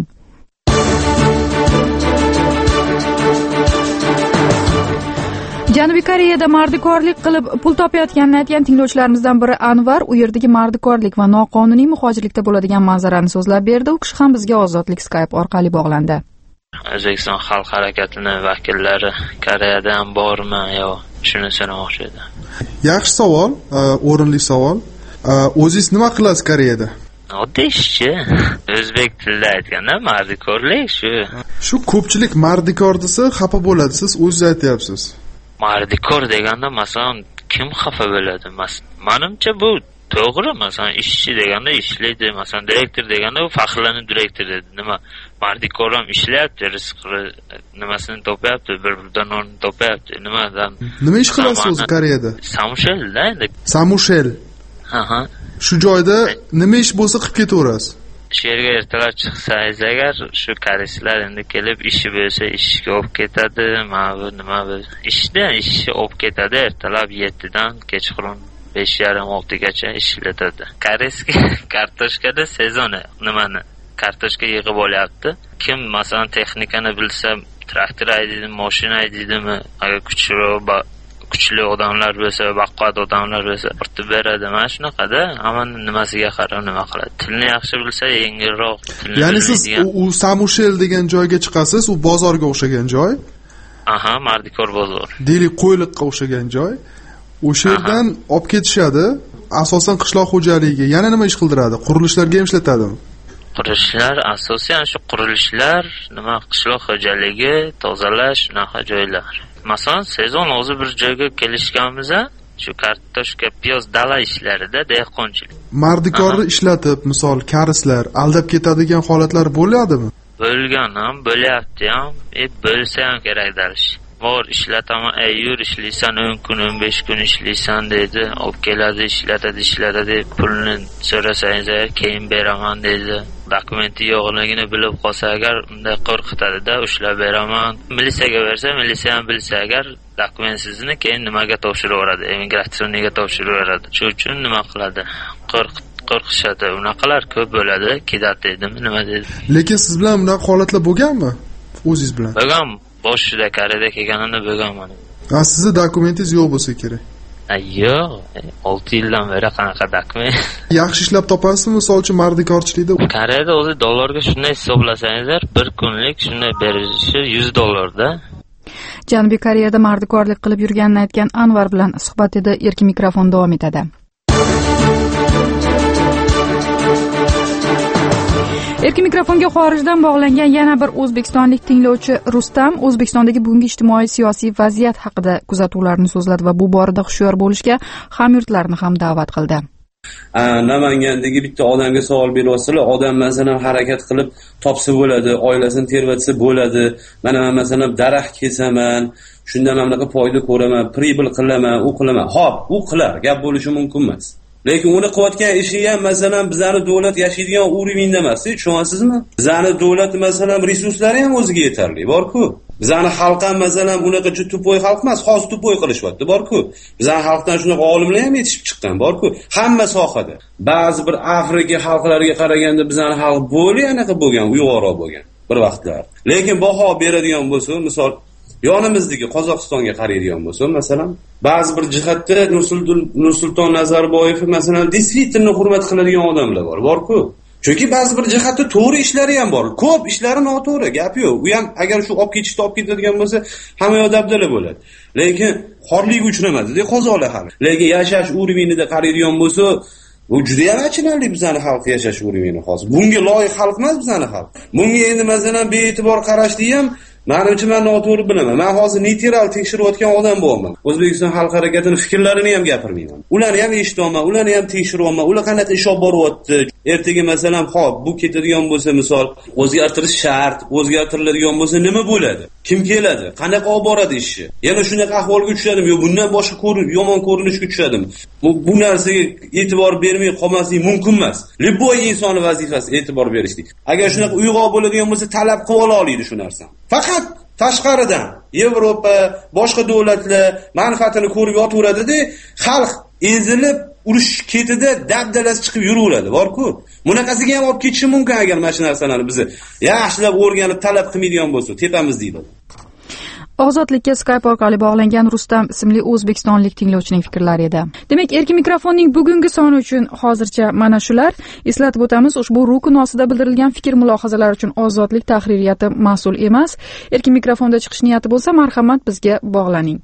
Speaker 1: Janubiy Koreyada mardikorlik qilib pul topayotganini aytgan tinglovchilarimizdan biri Anvar u yerdagi mardikorlik va noqonuniy muhojirlikda bo'ladigan manzarani so'zlab berdi. U kishi ham bizga ozodlik Skype orqali bog'landi.
Speaker 15: O'zbekiston xalq harakatining vakillari Koreyada ham bormi yo shuni so'ramoqchi edim.
Speaker 16: Yaxshi savol, o'rinli savol. O'zingiz nima qilasiz Koreyada?
Speaker 15: Oddiy ishchi. O'zbek tilida aytganda mardikorlik shu.
Speaker 16: Shu ko'pchilik mardikor desa xafa bo'ladi, siz o'zingiz aytyapsiz.
Speaker 15: Mardikor deganda masalan kim xafa bo'ladi? Menimcha bu to'g'ri. Masalan ishchi deganda ishlaydi, masalan direktor deganda u faxrlanib direktor dedi. Nima? Mardikor ham ishlayapti, rizq nimasini topyapti, bir birdan non topyapti. Nimadan?
Speaker 16: Nima ish qilasiz o'zi Koreyada?
Speaker 15: Samushel-da endi.
Speaker 16: Samushel.
Speaker 15: Aha.
Speaker 16: Shu joyda nima ish bo'lsa qilib ketaverasiz.
Speaker 15: Shu yerga ertalab chiqsangiz agar shu koreyslar endi kelib ishi bo'lsa ishga olib ketadi, mana bu nima bu ishdan ishni olib ketadi, ertalab yettidan kechqurun besh yarim oltigacha ishlatadi. Koreyska kartoshkada sezoni nimani? Kartoshka yig'ib olyapti. Kim masalan texnikani bilsa, traktor haydaydi, mashina haydaydi, agar kuchli kuchli odamlar bo'lsa, baquvvat odamlar bo'lsa, ortib beradi. Mana shunaqada, hamma nimasiga qarab nima qiladi. Tilni yaxshi bilsa, yengilroq.
Speaker 16: Ya'ni siz u Samushel degan joyga chiqasiz, u bozorga o'xshagan joy.
Speaker 15: Aha, Mardikor bozor.
Speaker 16: Deylik qo'yliqqa o'xshagan joy. O'sha yerdan olib ketishadi. Asosan qishloq xo'jaligiga. Yana nima ish qildiradi? Qurilishlarga ham ishlatadimi?
Speaker 15: Qurilishlar, asosan shu qurilishlar, nima qishloq xo'jaligi, tozalash, shunaqa joylar. masalan sezon o'zi bir joyga kelishganmiz shu kartoshka piyoz dala ishlarida dehqonchilik
Speaker 16: mardikorni ishlatib misol karislar aldab ketadigan holatlar bo'ladimi?
Speaker 15: Bo'lgan ham bo'lyapti ham e bo'lsa ham kerak dalish bor ishlataman ey yur ishlaysan o'n kun o'n besh kun ishlaysan deydi olib keladi ishlatadi ishlatadi pulni so'rasangiz keyin beraman deydi dokumenti yo'qligini bilib qolsa agar unday qo'rqitadida ushlab beraman militsiyaga bersa militsiya ham bilsa agar dokumentsizni keyin nimaga topshirib yuboradi emigratsiyaga topshirib yuboradi shu uchun nima qiladi qo'rqit qo'rqishadi unaqalar ko'p bo'ladi kedat deydimi nima deydi
Speaker 16: lekin siz bilan bunaqa holatlar bo'lganmi o'zingiz bilan
Speaker 15: bo'lgan boshida karada kelganimda bo'lganman
Speaker 16: ha sizni dokumentingiz yo'q bo'lsa kerak
Speaker 15: yo'q olti yildan beri qanaqa dokument
Speaker 16: yaxshi ishlab topasizmi misol uchun mardikorchilikda
Speaker 15: karada o'zi dollarga shunday hisoblasangizlar bir kunlik shunday berishi yuz dollarda
Speaker 1: Janubiy Koreyada mardikorlik qilib yurganini aytgan Anvar bilan suhbat edi. Erkin mikrofon davom etadi. Erkin mikrofonga xorijdan bog'langan yana bir o'zbekistonlik tinglovchi Rustam O'zbekistondagi bugungi ijtimoiy siyosiy vaziyat haqida kuzatuvlarini so'zladi va bu borada hushyor bo'lishga hamyurtlarni ham da'vat qildi.
Speaker 4: Namangandagi bitta odamga savol bersalar, odam masalan harakat qilib topsa bo'ladi, oilasini tervatsa bo'ladi. Mana men masalan daraxt kesaman, shunda men bunaqa foyda ko'raman, pribul qilaman, u qilaman. Xo'p, u qilar, gap bo'lishi mumkin emas. Lekin uni qilayotgan ishi ham masalan bizning davlat yashaydigan urovingda emas, tushunyapsizmi? Bizning davlat masalan resurslari ham o'ziga yetarli, bor-ku. Bizning xalq ham masalan bunaqa tupoy xalq emas, hozir tupoy qilishyapti, bor-ku. Bizning xalqdan shunaqa olimlar ham yetishib chiqqan, bor-ku. Hamma sohada. Ba'zi bir Afrika xalqlariga qaraganda bizning xalq bo'li anaqa bo'lgan, uyg'onroq bo'lgan bir vaqtlar. Lekin baho beradigan bo'lsa, misol yonimizdagi Qozog'istonga qaraydigan bo'lsa, masalan, ba'zi bir jihatda Nursulton Nazarboyev masalan действительно hurmat qiladigan odamlar bor, bor-ku. Chunki ba'zi bir jihatda to'g'ri ishlari ham bor. Ko'p ishlari noto'g'ri, gap yo'q. U ham agar shu olib ketishni olib ketadigan bo'lsa, hamma yoq dabdala bo'ladi. Lekin xorlik uchramadi-da qozoqlar hali. Lekin yashash urovingida qaraydigan bo'lsa, bu juda ham achinarli bizning xalq yashash urovini hozir. Bunga loyiq xalq emas bizning xalq. Bunga endi masalan bee'tibor qarashni ham menimcha men noto'g'ri bilaman. Men hozir neytral tekshirayotgan odam bo'lman. O'zbekiston xalq harakatining fikrlarini ham gapirmayman. Ularni ham eshitaman, ularni ham tekshiryapman. Ular qanaqa ish olib boryapti? Ertaga masalan, xo'p, bu ketadigan bo'lsa, misol, o'zgartirish shart, o'zgartiriladigan bo'lsa nima bo'ladi? Kim keladi? Qanaqa olib boradi ishni? Yana shunaqa ahvolga tushadimi? Yo, bundan boshqa ko'rinib, yomon ko'rinishga tushadimi? Bu bu narsaga e'tibor bermay qolmaslik mumkin emas. Любой insonning vazifasi e'tibor berishlik. Agar shunaqa uyg'oq bo'ladigan bo'lsa, talab qilib ola oladi shu narsani. Faqat tashqaridan Yevropa, boshqa davlatlar manfaatini ko'rib yotaveradi-da, xalq ezilib urush ketida dabdalasi chiqib yuraveradi, bor-ku. Bunaqasiga ham olib ketishi mumkin agar mana shu narsalarni biz yaxshilab o'rganib talab qilmaydigan bo'lsa, tepamiz deydi.
Speaker 1: Ozodlikka Skype orqali bog'langan Rustam ismli o'zbekistonlik tinglovchining fikrlari edi. Demak, Erkin mikrofonning bugungi soni uchun hozircha mana shular. Eslatib o'tamiz, ushbu rukun ostida bildirilgan fikr mulohazalar uchun Ozodlik tahririyati mas'ul emas. Erkin mikrofonda chiqish niyati bo'lsa, marhamat bizga bog'laning.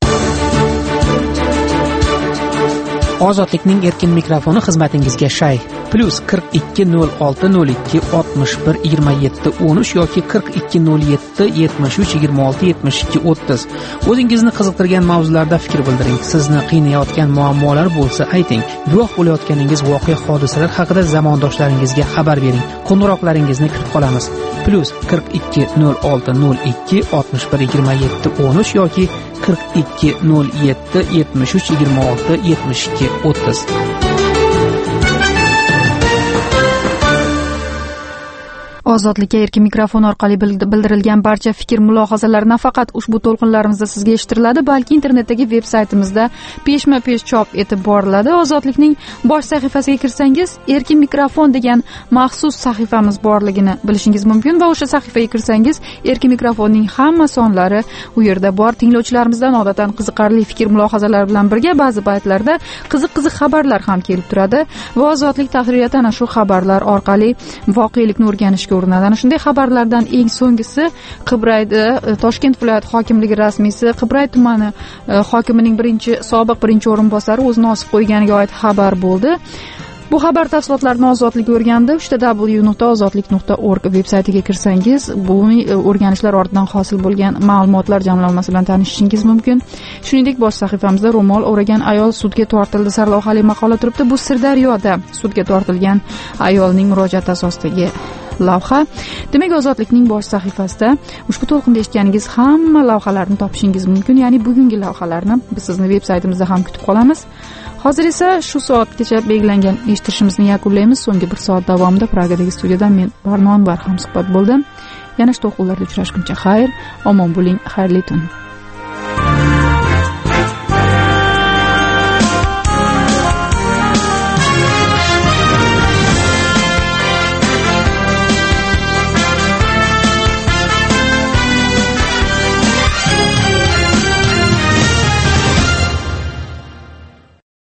Speaker 6: Ozodlikning erkin mikrofoni xizmatingizga shay. Plus qirq ikki nol olti nol ikki oltmish bir yigirma yetti o'n uch yoki qirq ikki nol yetti yetmish uch yigirma olti yetmish ikki o'ttiz. O'zingizni qiziqtirgan mavzularda fikr bildiring. Sizni qiynayotgan muammolar bo'lsa ayting. Guvoh bo'layotganingiz voqea hodisalar haqida zamondoshlaringizga xabar bering. Qo'ng'iroqlaringizni kutib qolamiz. Plus qirq ikki nol olti nol ikki oltmish bir yigirma yetti o'n uch yoki qirq ikki nol yetti yetmish uch yigirma olti yetmish ikki o'ttiz.
Speaker 1: Ozodlikka erkin mikrofon orqali bildirilgan barcha fikr mulohazalar nafaqat ushbu to'lqinlarimizda sizga eshittiriladi, balki internetdagi veb-saytimizda peshma-pesh chop etib boriladi. Ozodlikning bosh sahifasiga kirsangiz, erkin mikrofon degan maxsus sahifamiz borligini bilishingiz mumkin va o'sha sahifaga kirsangiz, erkin mikrofonning hamma sonlari u yerda bor. Tinglovchilarimizdan odatdan qiziqarli fikr mulohazalar bilan birga ba'zi paytlarda qiziq-qiziq xabarlar ham kelib turadi va Ozodlik tahririyati ana shu xabarlar orqali voqelikni o'rganishga urinadi. Ana shunday xabarlardan eng so'nggisi Qibrayda Toshkent viloyat hokimligi rasmiysi Qibray tumani hokimining birinchi sobiq birinchi o'rinbosari o'zini osib qo'yganiga oid xabar bo'ldi. Bu xabar tafsilotlarini Ozodlik o'rgandi. w w w nuqta ozodlik nuqta org veb-saytiga kirsangiz, bu o'rganishlar ortidan hosil bo'lgan ma'lumotlar jamlanmasi bilan tanishishingiz mumkin. Shuningdek, bosh sahifamizda ro'mol o'ragan ayol sudga tortildi sarlavhali maqola turibdi. Bu Sirdaryoda sudga tortilgan ayolning murojaati asosidagi lavha. Demak, Ozodlikning bosh sahifasida ushbu to'lqinda eshitganingiz hamma lavhalarni topishingiz mumkin. Ya'ni bugungi lavhalarni biz sizni veb-saytimizda ham kutib qolamiz. Hozir esa shu soatgacha belgilangan eshitishimizni yakunlaymiz. So'nggi bir soat davomida Pragadagi studiyadan men Barnon Barham suhbat bo'ldim. Yana shu to'lqinlarda uchrashguncha xayr, omon bo'ling, xayrli tun.